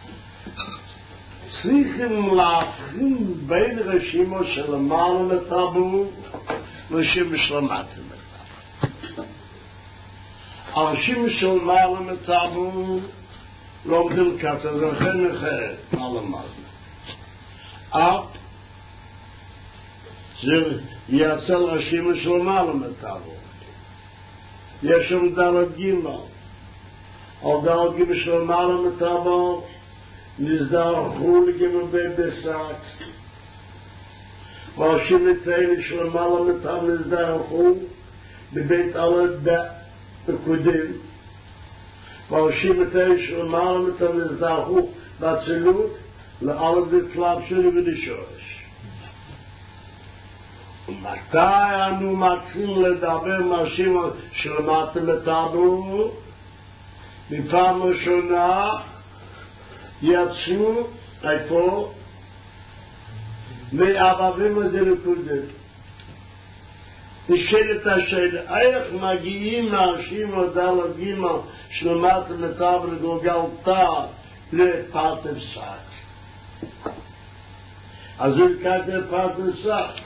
צריכים להבחין בין רשימות של המעלה מטבו ורשימות של המטה מטבו. הרשימות של מעלה מטבו לומדים כתב, לכן אחרת, מה למדנו? זה יצא לרשימות של מעלה מטבו. יש שם דלת גימל. על דלת גימל של מעלה מטבו נזדרכו לגימל בבשק. והרשימות האלה של מעלה מטבו נזדרכו בבית אלת בקודים. והרשימות האלה של מעלה מטבו נזדרכו בצילות לאלת בקלבשו ובשורש. מתי אנו מתחילים לדבר מהרשימות של מטה מטבו? בפעם ראשונה יצאו איפה? מעבדים ודנקודים. נשאלת השאלה, איך מגיעים מהרשימות דלת גימל של מטה מטבו לגולגלתה לפרטב שק? אז הוא כתב פרטב שק.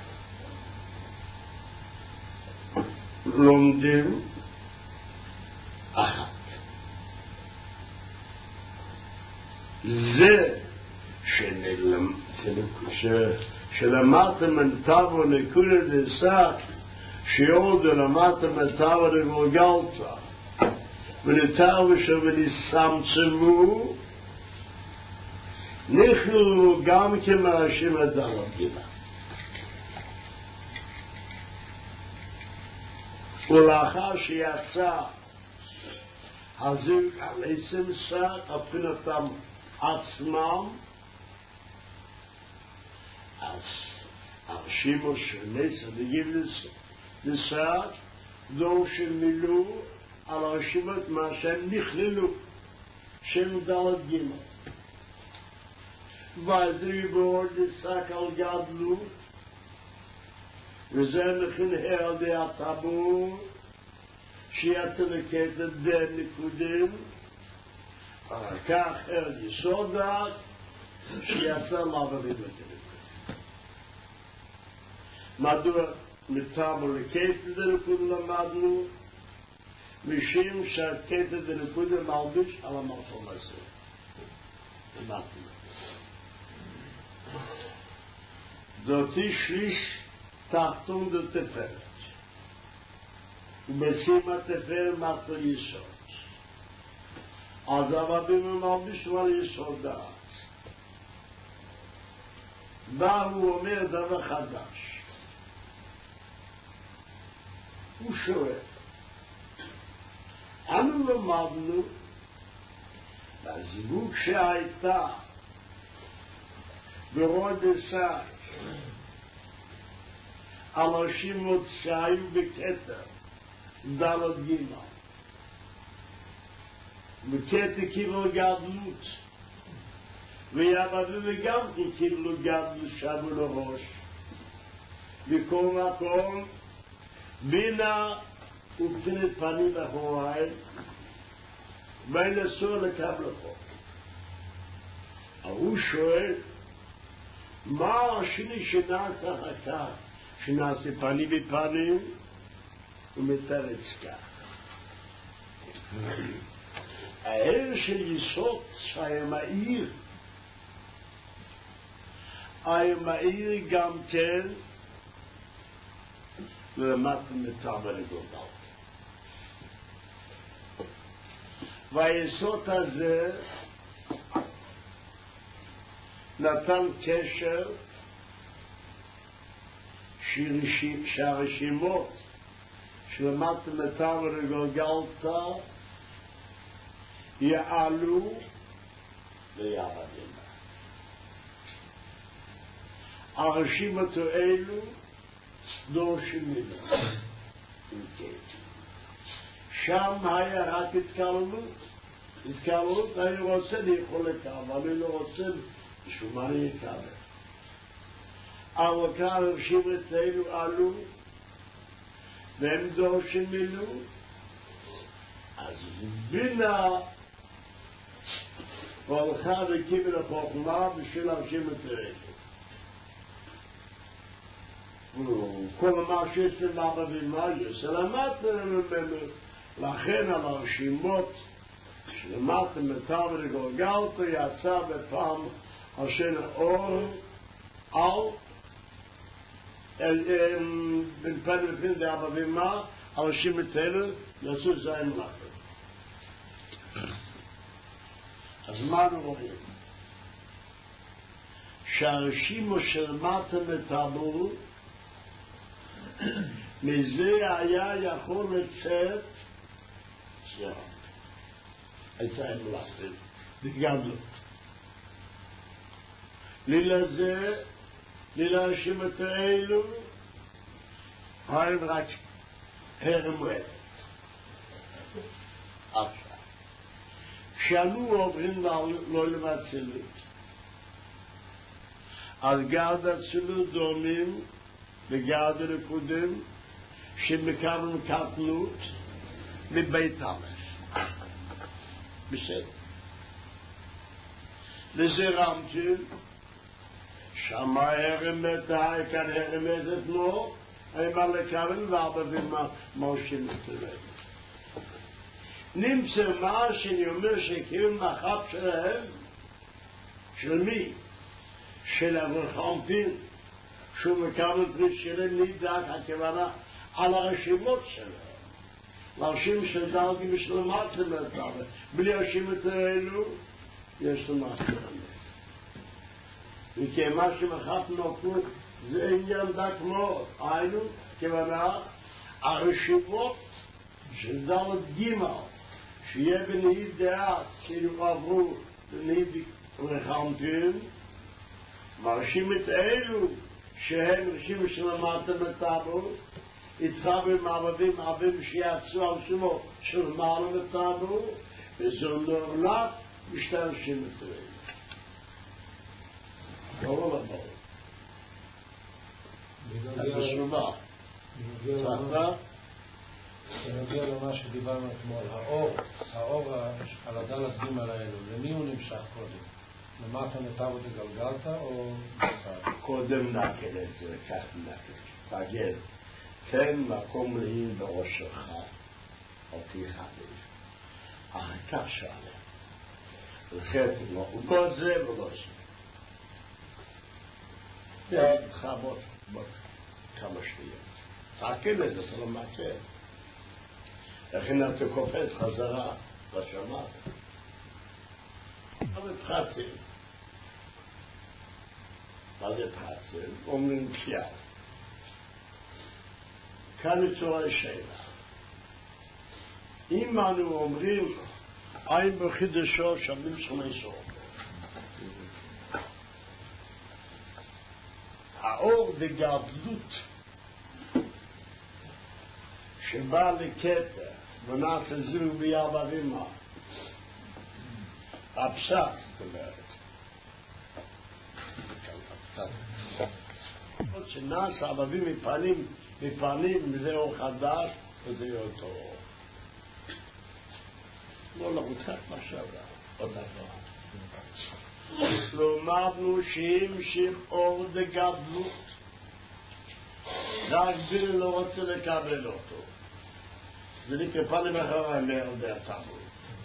לומדים אחת. זה שלמדתם מטבו נקודה דסק שיורדו למדתם מטבו לגולגלתה ונתארו ושנסמצמו נכללו גם כמרשים לדלת גימל. ולאחר שיצא הזוג על עצם שק, מבחינתם עצמם, אז הרשימות של נסר דגיב לשק, דורשים מילאו על הרשימות מה שהם נכללו, שהם דלת גימל. ועזרי בורד לשק על גדלות, וזה מכין על די הטבור שיצא לקטע די נקודים, אחר כך על יסוד דעת שיצא לעבדים לקטע. מדוע מטבור לקטע די נקודים למדנו? משום שהקטע די נקודים מלביש על המרפום הזה. למדנו. זאתי שליש תחתון דתפרת. ובשים התפר מטר יסוד. אז הרבים מלביש על יסוד דעת. בא הוא אומר דבר חדש. הוא שואל, אנו למדנו בזיווג שהייתה ברודסה אנשים עוד שהיו בכתר דלת גימה בכתר קיבלו גדלות ויעבדו וגם קיבלו גדלות שבו לראש בכל מקום בינה ובחינת פנים אחוריים וינסו לקבל פה. הוא שואל מה השני שנעשה כך שנעשה פנים בפנים ומתרץ כך. הער של יסוד שהיה מאיר גם כן ולמטה מטבע לגודל. והיסוד הזה נתן קשר שהרשימות שלמטה מטבע לגודלת יעלו ויעבדים. הרשימות האלו דורשים ממנו. שם היה רק התקללות, אני רוצה לאכול את העם, אני לא רוצה משום מה אני אקבל. אבל כאן הרשימות האלו עלו והם דורשים ממנו, אז בינה והלכה וקיבל החוכמה בשביל הרשימות האלו. כל מה שיש למעבדים מה יש, למטה ממנו, לכן על הרשימות שלמטה מטר וגולגלתו יצא בפעם השן אור בין פן ופן דה עבדים מה, הרשימות האלו יעשו זין מלאכת. אז מה אנחנו רואים? שהרשימו של מטה מטבו מזה היה יכול לצאת זרם. הייתה אין מלאכת, בגדלות. לילזה, לילהרשימות האלו, הם רק הרמואל. עכשיו, כשאנו עוברים לא למצלות, אז גרד הצלות דומים בגרד רקודים שמקבלים קטנות מבית אלף. בסדר. לזה רמתי שמה הרמת, כאן הרמת את מו, אמר לקבל ועבדים מושים לתלת. נמצא מה שאני אומר שכירים מחב שלהם, של מי? של הרחמתים, שהוא מקבל פריט שלהם נידק, הכוונה על הרשימות שלהם. להרשים של דרגי בשלמת למטר, בלי הרשימות האלו, יש למטר למטר. וכי מה שמחפנו פה, זה עניין דק מאוד. היינו, כוונה, הרשימות של דלת גימל, שיהיה בנהיד דעת, כאילו עברו בנהיד רחמתים, מרשימות אלו, שהם רשימות שלמטה מטבו, התחברו מעבדים עבים שיעצו על שמו של מעלה מטבו, וזו נורלת משתרשים את זה. לא לבוא. התשלומה. בנוגע למה שדיברנו אתמול, האור על הדלת גימל האלו, למי הוא נמשך קודם? למטה מטבו דגלגלת או בצד? קודם נקל את זה, כך נקל. תגיד, תן מקום להין בראש שלך, אותי חביב. אחר כך שעלה. לכן לא, וכל זה ולא זה. תתחבות כמה שניות. תעקל את זה, אתה לא מעקל. לכן אתה קופץ חזרה לשמיים. מה זה פחתים? מה זה פחתים? אומרים כלל. כאן יצורה שאלה. אם אנו אומרים אין בחידשו שמים שמי סוף, האור דגדלות שבא לכתר ונעשה זיו ביאבא רימה, הפסק, זאת אומרת, שנעשה אבבים מפנים מזה אור חדש וזה אותו אור. לא לרוצח מחשבה, עוד דבר. למדנו שימשיך אור דגדלות, רק ביל לא רוצה לקבל אותו. זה נקרא פנים אחרי מארדי הטבור.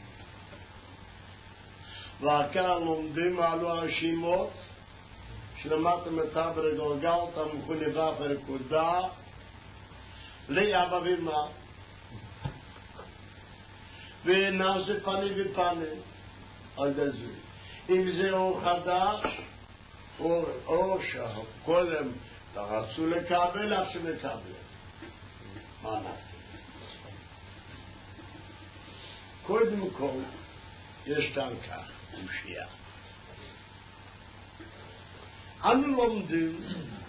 וכאן לומדים עלו הרשימות שלמדתם את הבר גולגלתא מכוניבה פרקודה לאבא ומה ונעשה פנים ופנים על זה. אם זה אור חדש או שקודם רצו לקבל, רצו לקבל. מה נעשה? קודם כל יש כאן כך, קושיה. אנו לומדים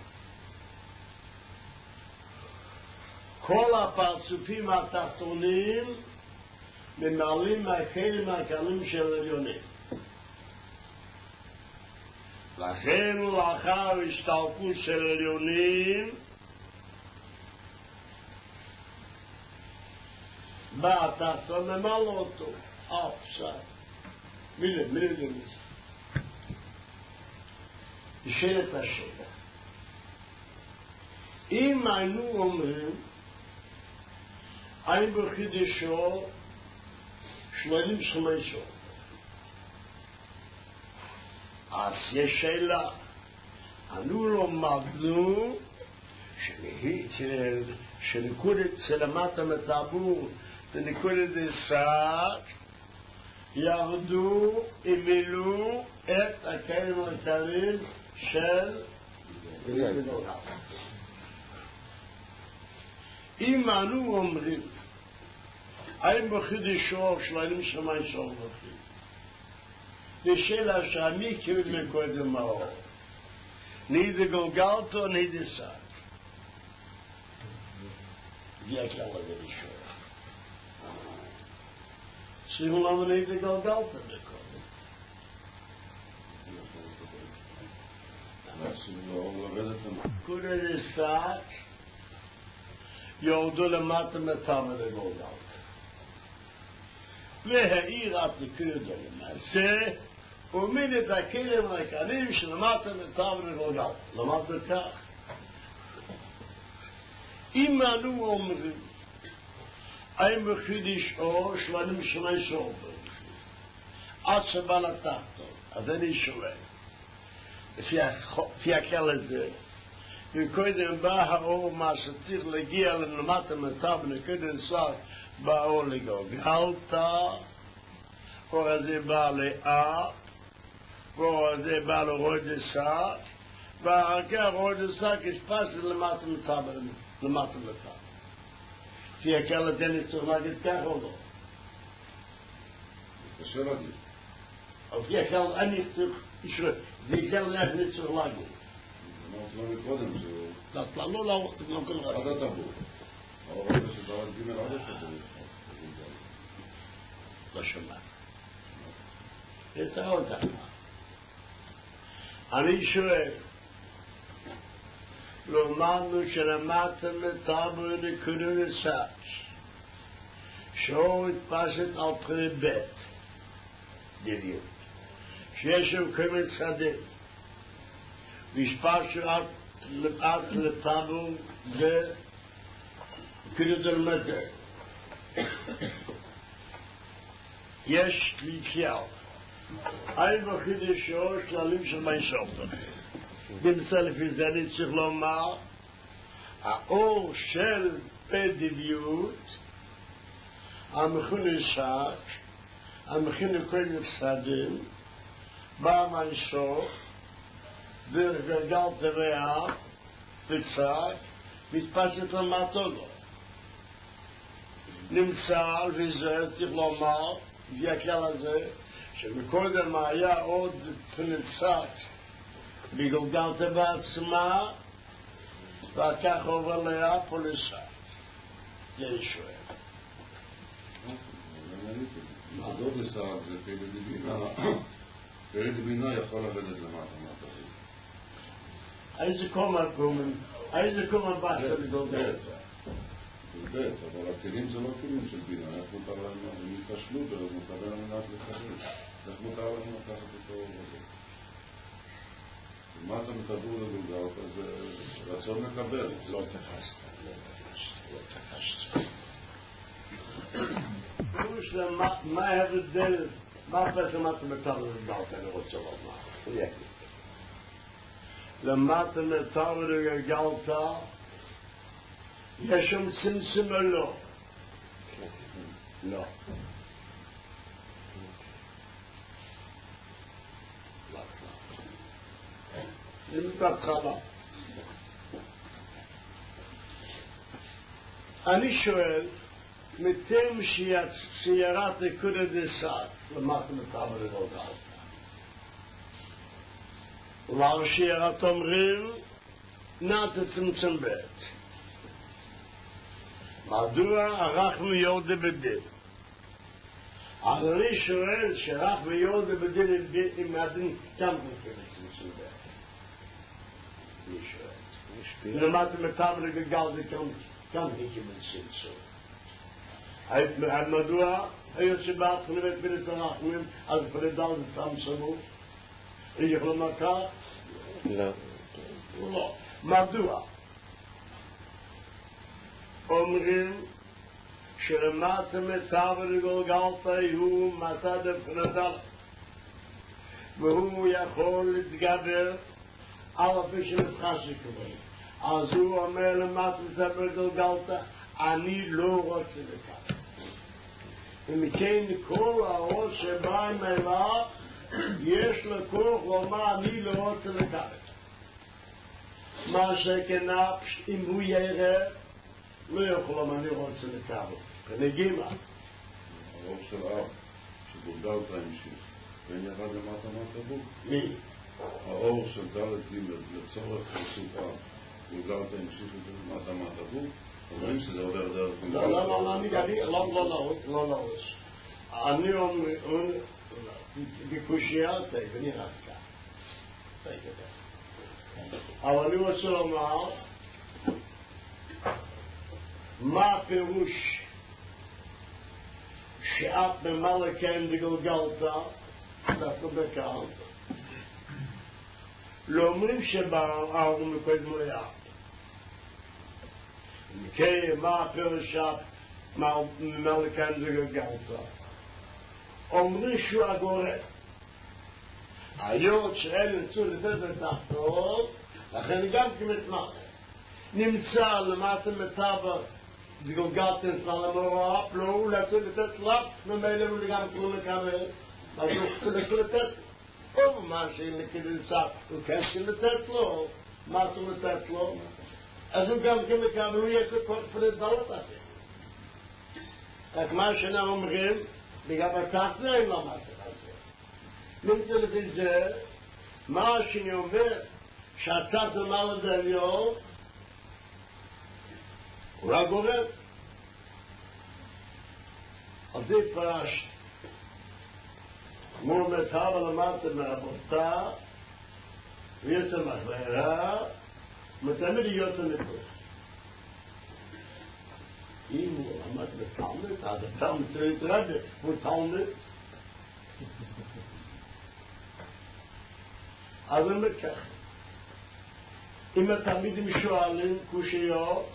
כל הפרצופים התחתונים ממלאים מהחלק מהקלים של עליונים. לכן לאחר השתלטות של עליונים בא התחתון ממלא אותו. פסק. מילה. נשאלת השאלה. אם היינו אומרים אין בחידשו שמונים שמי סוף, אז יש שאלה. אנו למדנו שנקודת שלמטה מטבור ונקודת דסק ירדו, המילאו את הכלים העיקריים של גדולה. אם אנו אומרים אין בחידשו שמונים שמי סוף ושאלה שאני כאילו מקודם האור נידה גולגלתו נידה סק זה הכלל הזה לשאול שימו לנו נידה גולגלתו מקודם קודם סק יורדו למטה מטעם לגולגלתו והעיר עד לקרדו למעשה ומן את הכלים העיקריים שלמדתם את טוב וגולגל. למד בכך. אם אנו אומרים אין בחידש אור שמונים שמי סוף עד שבא לתחתון, אז אני שואל לפי הכלל הזה וקודם בא האור מה שצריך להגיע למטם את טוב וקודם סך באור לגולגלתא אור הזה בא לאט ואור הזה בא לרוד הסק ואחר כך רוד הסק ישפס למטה מטבע כי הכלל הזה נצטרך להגיד כך או לא? קשה להגיד אבל כי הכלל אני צריך זה הכלל איך נצטרך להגיד אמרת לנו קודם לא כל רב עד הטבור האור הזה שבא עד ג' עד הטבור לא שמעת זה עוד ככה אני שואל למדנו שלמדתם מטבע ונקודם לסק שאור התפשט על פני בית דמיון שיש שם כמל שדה והשפשו עד לטבע וקודם למטר יש לי כלל אין בחידשו שללים של מי סופר נמצא לפי זה אני צריך לומר האור של פדיליות המכונה שק, המכונה כל נפסדים, בא מנשו, דרך גלגל טבע, בצק, מתפשט למטה לו. נמצא, וזה צריך לומר, לפי הכלל הזה, שמקודם היה עוד פנצק בגלגל טבע עצמה, וכך עובר לה פוליסה. זה שואל. עזוב לסעד זה פרד בינה יכול לרדת למטה. איזה קומה בא של גלגל? גלגל, אבל הכלים זה לא כלים של בינה, איך מותר לנו, הם יתפשלו ומותר לנו מנת לחשב. איך מותר לנו לקחת אותו וזה. מה אתה מתעבור לגלגל, אז רצון מקבל. לא תפסת. מה ההבדל, מה פרשמת מטר לגלגלת, אני רוצה לומר. למטה מטר לגלגלת, יש שם צמצום או לא? לא. זה מתחלה. אני שואל, מתם שירת נקודה דסת, למטה מטר לגלגלת. ולא שירת אומרים, נת צמצום בית. מדוע ערך מיודה בדין? אני שואל שערך מיודה בדין עם הדין גם צמצום בית. אני שואל. למטה מטר לגלגל זה גם הקיבל צמצום. מדוע? היות שבאת חלמת פרט הרחמים, אז פרדל זה צמצמו. איך לומר כך? לא. לא. מדוע? אומרים שלמטה מטר לגלגלת הוא מצד הפרדל, והוא יכול להתגבר על אף שנתחשי כבוד. אז הוא אומר למטה מטר לגלגלת, אני לא רוצה לקבל. ומכן כל האור שבא אליו, יש לכוח לומר אני לא רוצה לקבל. מה שכנף אם הוא יראה, לא יכול לומר אני רוצה לקבל. כנגימה. הרוב של אב, שגולגלת המשיך, ואין ירד למטה בוק. מי? האור של דלת ג' לצורך חסות אב, גולגלת המשיך את זה למטה בוק, אומרים שזה עובר דרך גולגלת. לא. אני אומר, בקושיה ואני רק כך. אבל אני רוצה לומר, מה הפירוש שאת ממלא כאן בגלגלת, דווקא בכאן, לא אומרים שבאו מקודם ליד. מה הפירוש שאת ממלא כאן בגלגלת? אומרים שהוא הגורם. היות שאין ירצו לתת לתחתון, לכן גם כמתמחה. נמצא למטה מטר בגלגלת נצלה למורה, לא הוא לתת לך, ממילא הוא גם כלום לקבל, אז הוא צריך לתת. או מה שנקד נמצא, הוא כסף לתת לו, מה הוא לתת לו, אז הוא גם כמקבל, הוא יש לו פרט דלות הזה. רק מה שאנחנו אומרים, בגלל התחתון אין לו מה שזה. נמצא לפי זה, מה שאני אומר, שאתה תאמר לדעליון, הוא רק גורם. אז זה פרש. כמו מטר ולמדת מהבותה, ויש המחברה, מתמיד להיות הנקוד. אם הוא למד בתלמד, אז התלמד צריך להתרדת, הוא תלמד. אז אני אומר כך, אם התלמידים שואלים קושיות,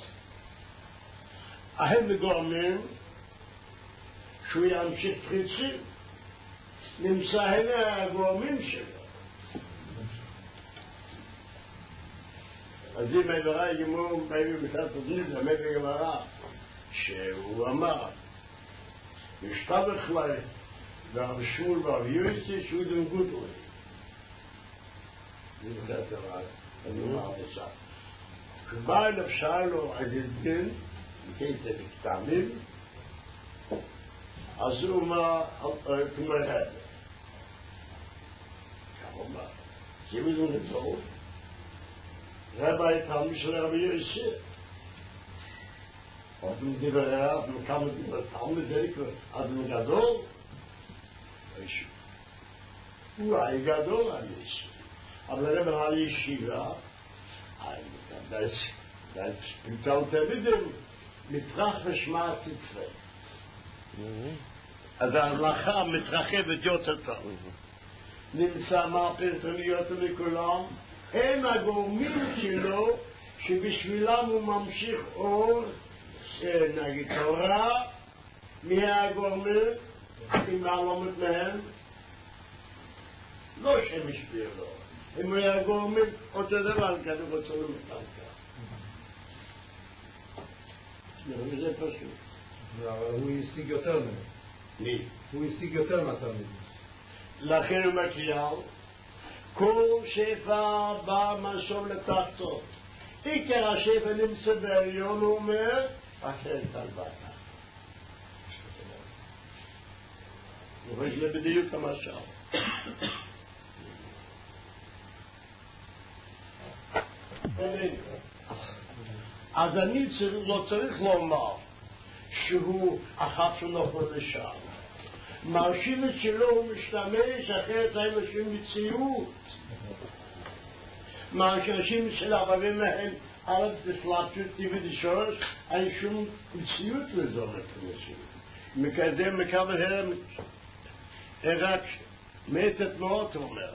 הם מגורמים שהוא ימשיך פריצים, נמצא הנה הגורמים שלו. אז אם הדברה יגמור, בימים בשעת הזניד, למד הגמרא, שהוא אמר משתבח להם, והרב שמואל והרב יוסי שהוא dem gut leben. זה בסדר, אני אומר לצד. כשבא אליו שאלו על ידגן, וכיתה בקטעמים, אז הוא אומר, כמו אחד. ככה אומר, זה בזמן לטוב, רבי תלמיד של רבי יוסי, עוד מדבר עליו, וכמה דבר תלמיד דקו, עד מגדול, הוא היה גדול על יסי. אבל רבי על ישיבה, das spielt wieder mit Rachschmerz Zitfel. Also Allah מתרחבת יותר טוב. נמצא מהפרטניות לכולם, הם הגורמים שלו שבשבילם הוא ממשיך אור, נגיד תורה, מי הגורמים, אם מעלומת מהם, לא שהם השפיעו לו. אם הוא היה גורמים, אותו דבר כאן הוא רוצה למתנקה. זה פשוט. אבל הוא השיג יותר ממנו. מי? הוא השיג יותר מהתלמידים. לכן הוא מקריאל, כל שפע בא מהשום לתחתות. עיקר השפע נמצא בעליון, הוא אומר, אחר תלבטה. זה בדיוק המשל. אז אני לא צריך לומר שהוא אחת שנופל לשם. מהשיבת שלו הוא משתמש, אחרת אין לו שום מציאות. מהשיבת של הבבים מהם, על הדפלטיות טבעית שורש, אין שום מציאות לזו לכנסת. מקדם מקבל הרם, רק מתת מאוד אומר.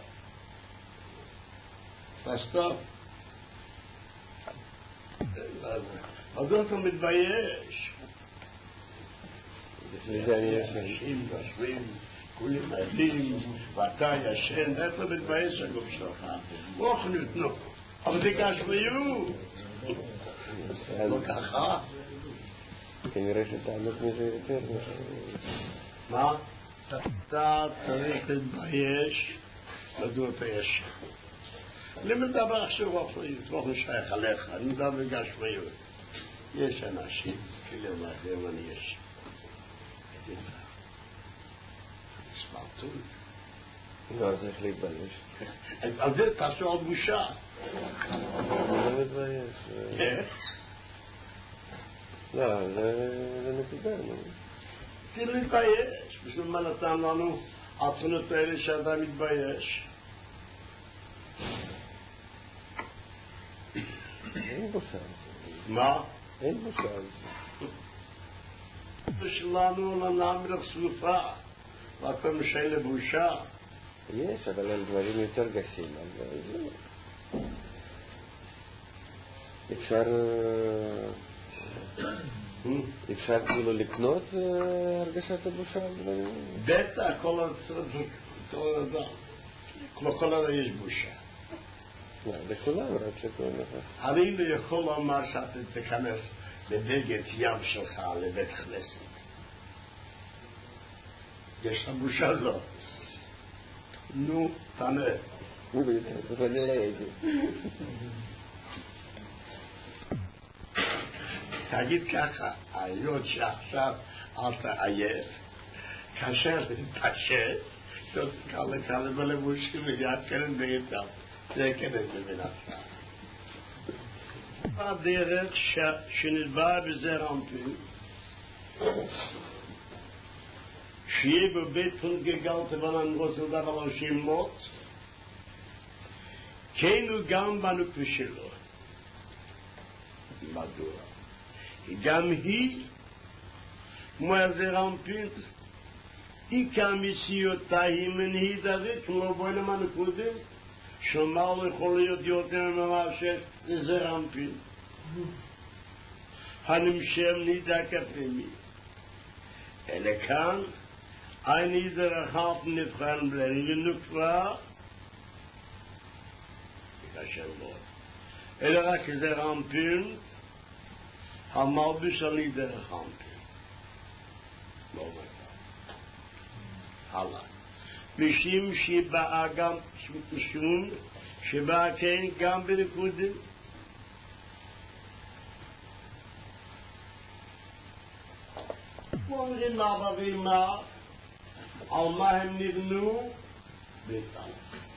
פסטור. אז אתה מתבייש. אנשים יושבים, כולם עדים, ואתה ישן, איפה מתבייש הגוף שלך? אוכלות, נו. אבל זה גשמיות. לא ככה. כנראה שתעלות מזה יותר. מה? אתה צריך להתבייש, מדוע אתה ישן. אני מדבר עכשיו אופנית, לא שייך עליך, אני מדבר בגשמיות. יש אנשים, כאילו מאחרים אני יש. סמרטות. לא, צריך להתבייש. על זה תעשו על בושה. אני לא מתבייש. לא, זה נקודה, נו. כאילו להתבייש. בשביל מה נתן לנו עצמנות האלה שאתה מתבייש? אין בושה. מה? אין בושה. בשלנו לנמרח סופה, ואתה משל לבושה. יש, אבל על דברים יותר גסים. אפשר כאילו לקנות הרגשת הבושה? בטח, כל אדם. כמו כל אדם יש בושה. בכולם רק שכל לך. אני לא יכול לומר שאתה תיכנס לבגד ים שלך לבית כנסת. יש לך בושה הזאת. נו, תענה. אני לא הייתי. תגיד ככה, היות שעכשיו אל תעייף, כאשר תתעשת, קל לבושים ויד כנס ביתם. זה כנס בבינתך. הדרך שנדבר בזר אנפין, שיהיה בבית פונט גגלת בנן רוסל דבר על שמות, כן הוא גם בנוקו שלו. מדוע? גם היא, כמו הזר אנפין, עיקר מסיותה היא מנהידרית, כמו בואי למה נקודם, שומר יכול להיות יותר ממש לזר אנפין. הנמשם נידע כפנימי. אלא כאן, אין איזה רחב נבחן בלנו כבר, כאשר לא. אלא רק זר אנפין, המלבוש על ידי אנפין. לא מכאן. הלאה. משום שבאה גם, משום שבאה כן גם בנקודים. אומרים לאבא ואמא, על מה הם נבנו? ביתם.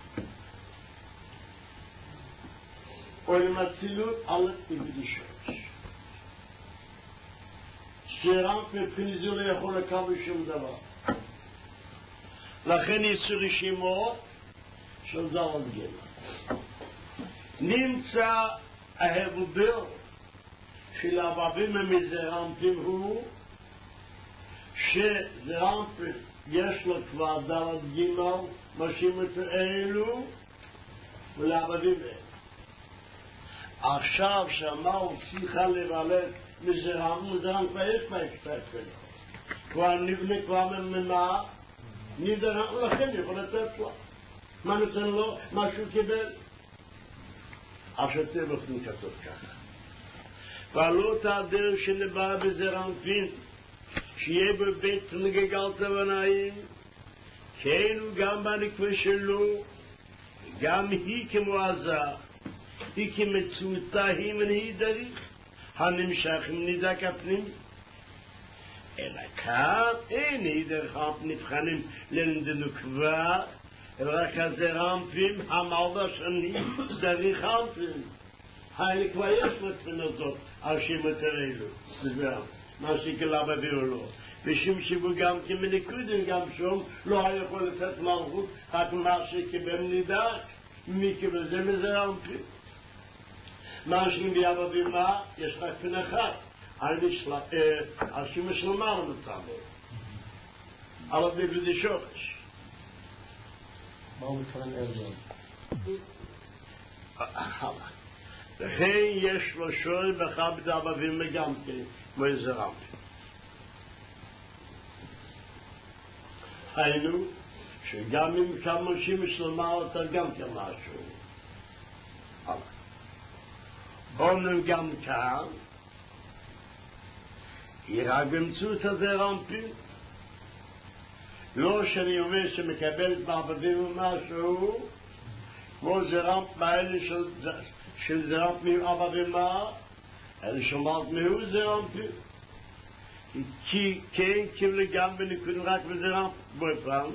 ולמצילות על איבדישות. שרק מבחינת זה לא יכול לקבל שום דבר. לכן יצאו רשימות של זרם גמל. נמצא ההבדל של הבבים המזרמפים הוא שזרמפים יש לו כבר דלת גמל, משאים את אלו ולהבבים אלו. עכשיו שאמרו צריכה לבלט מזרם כבר יש מה אקספקט כלו. כבר נבנה כבר ממנה, נדרם לכן יכול לתת לה. מה נותן לו? מה שהוא קיבל? עכשיו טבח כתוב ככה. ועלו את הדרך שנבע בזרמפין, שיהיה בבית נגגלת ונעים, כאילו גם בנקווה שלו, גם היא כמו עזה, היא כמצותה היא ונהידריך, הנמשך מנדק הפנים. אלא כאן אין נהידרך נבחנים לנדנו כבר, רק הזרמפים המלדה שני דריך אמפים. האלה כבר יש לתפינה זאת על שמות האלו. מה שכלה בביאו לו. ושום שבו גם כמנקודים גם שום לא היה יכול לתת מלכות, רק מה שקיבל נדק, מי קיבל זה מזרמפים. מה שביאבא ואמא יש רק פן אחת, על שמש שלמה למצבו. על הביבדי שורש. מה הוא מתכוון עליון? וכן יש לו שואל בכבד אבא ואמא גם כן, כמו איזה רמפי. היינו, שגם אם כמה שמש שלמה אתה גם כן משהו. אומרים גם כאן, היא רק באמצעות הזה רמפים. לא שאני אומר שמקבל בעבדים ומשהו, כמו זה רמפ מאלה של זה רמפ מאבא ומה, אלה שאומרת מהו זה רמפים. כי כן קיבלו גם בנקוד רק בזה רמפ, בואי פעם,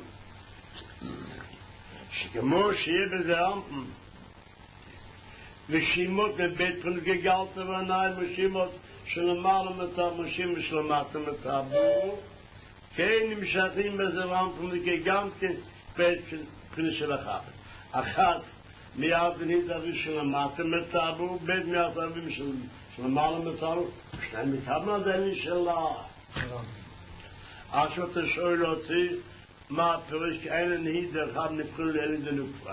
שכמו שיהיה בזה רמפים, ושימות מבית פנגגלת ועניים ושימות שלמעלה מטרמושים ושלמטה מטרבו, כן נמשכים בזה רמפים גם כן בית פני של אחת. אחת מיד נהידרי שלמטה מטרבו, בית מיד רבים שלמעלה מטרבו, שניים מטרבו עדיין שלה. עכשיו אתה שואל אותי, מה הפירוש כאלה נהידר אחד נבחרו לאלידנו כבר.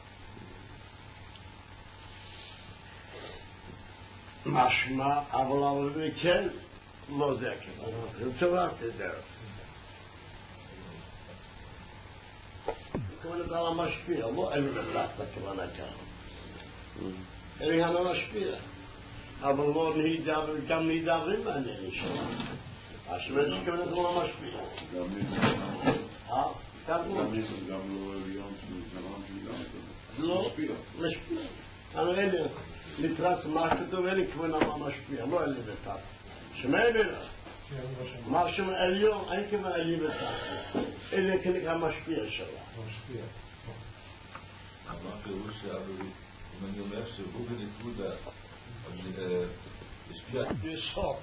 משמע, אבל כן, לא זה הכוונה. זה צורת דרך. כמובן על המשפיע, לא אין לך את הכוונה כאן. אין לנו משפיע. אבל לא נהידר, גם נהידרים מעניין שם. השמש כמובן על המשפיע. גם לא עליון לא, משפיע. אני אין לי. לתרס מה כתוב אין לי כמובן על המשפיע, לא אין לי בתת. שמע בינה. מה שם עליון, אין כמובן אין לי בתת. אין לי כנק המשפיע שלה. משפיע. מה פירוש אם אני אומר שהוא בנקודה, השפיע? יסוד.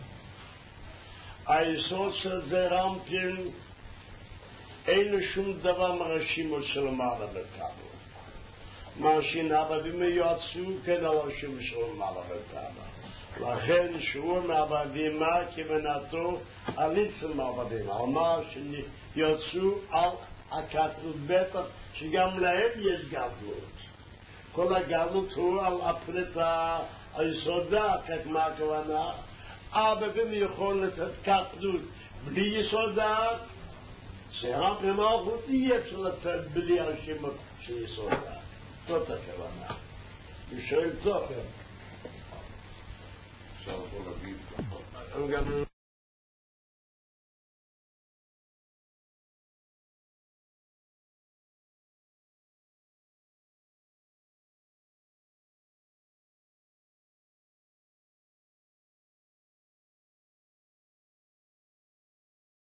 היסוד של זה רמפין, אין לו שום דבר מרשימות של מעלה בטבו. מה שנעבדים יועצו כן על השם של מעלה בטבו. לכן שהוא מעבדים מה כמנתו על עצם מעבדים. על מה שיועצו על הכתבות בטח שגם להם יש גדלות. כל הגדלות הוא על הפרטה היסודה, כך מה הכוונה? אבל יכול לתת כתבות בלי יסודה, שרק למערכות יהיה אפשר לתת בלי הרשימות של יסודה. זאת הכוונה. הוא שואל טוב. אפשר פה להגיד.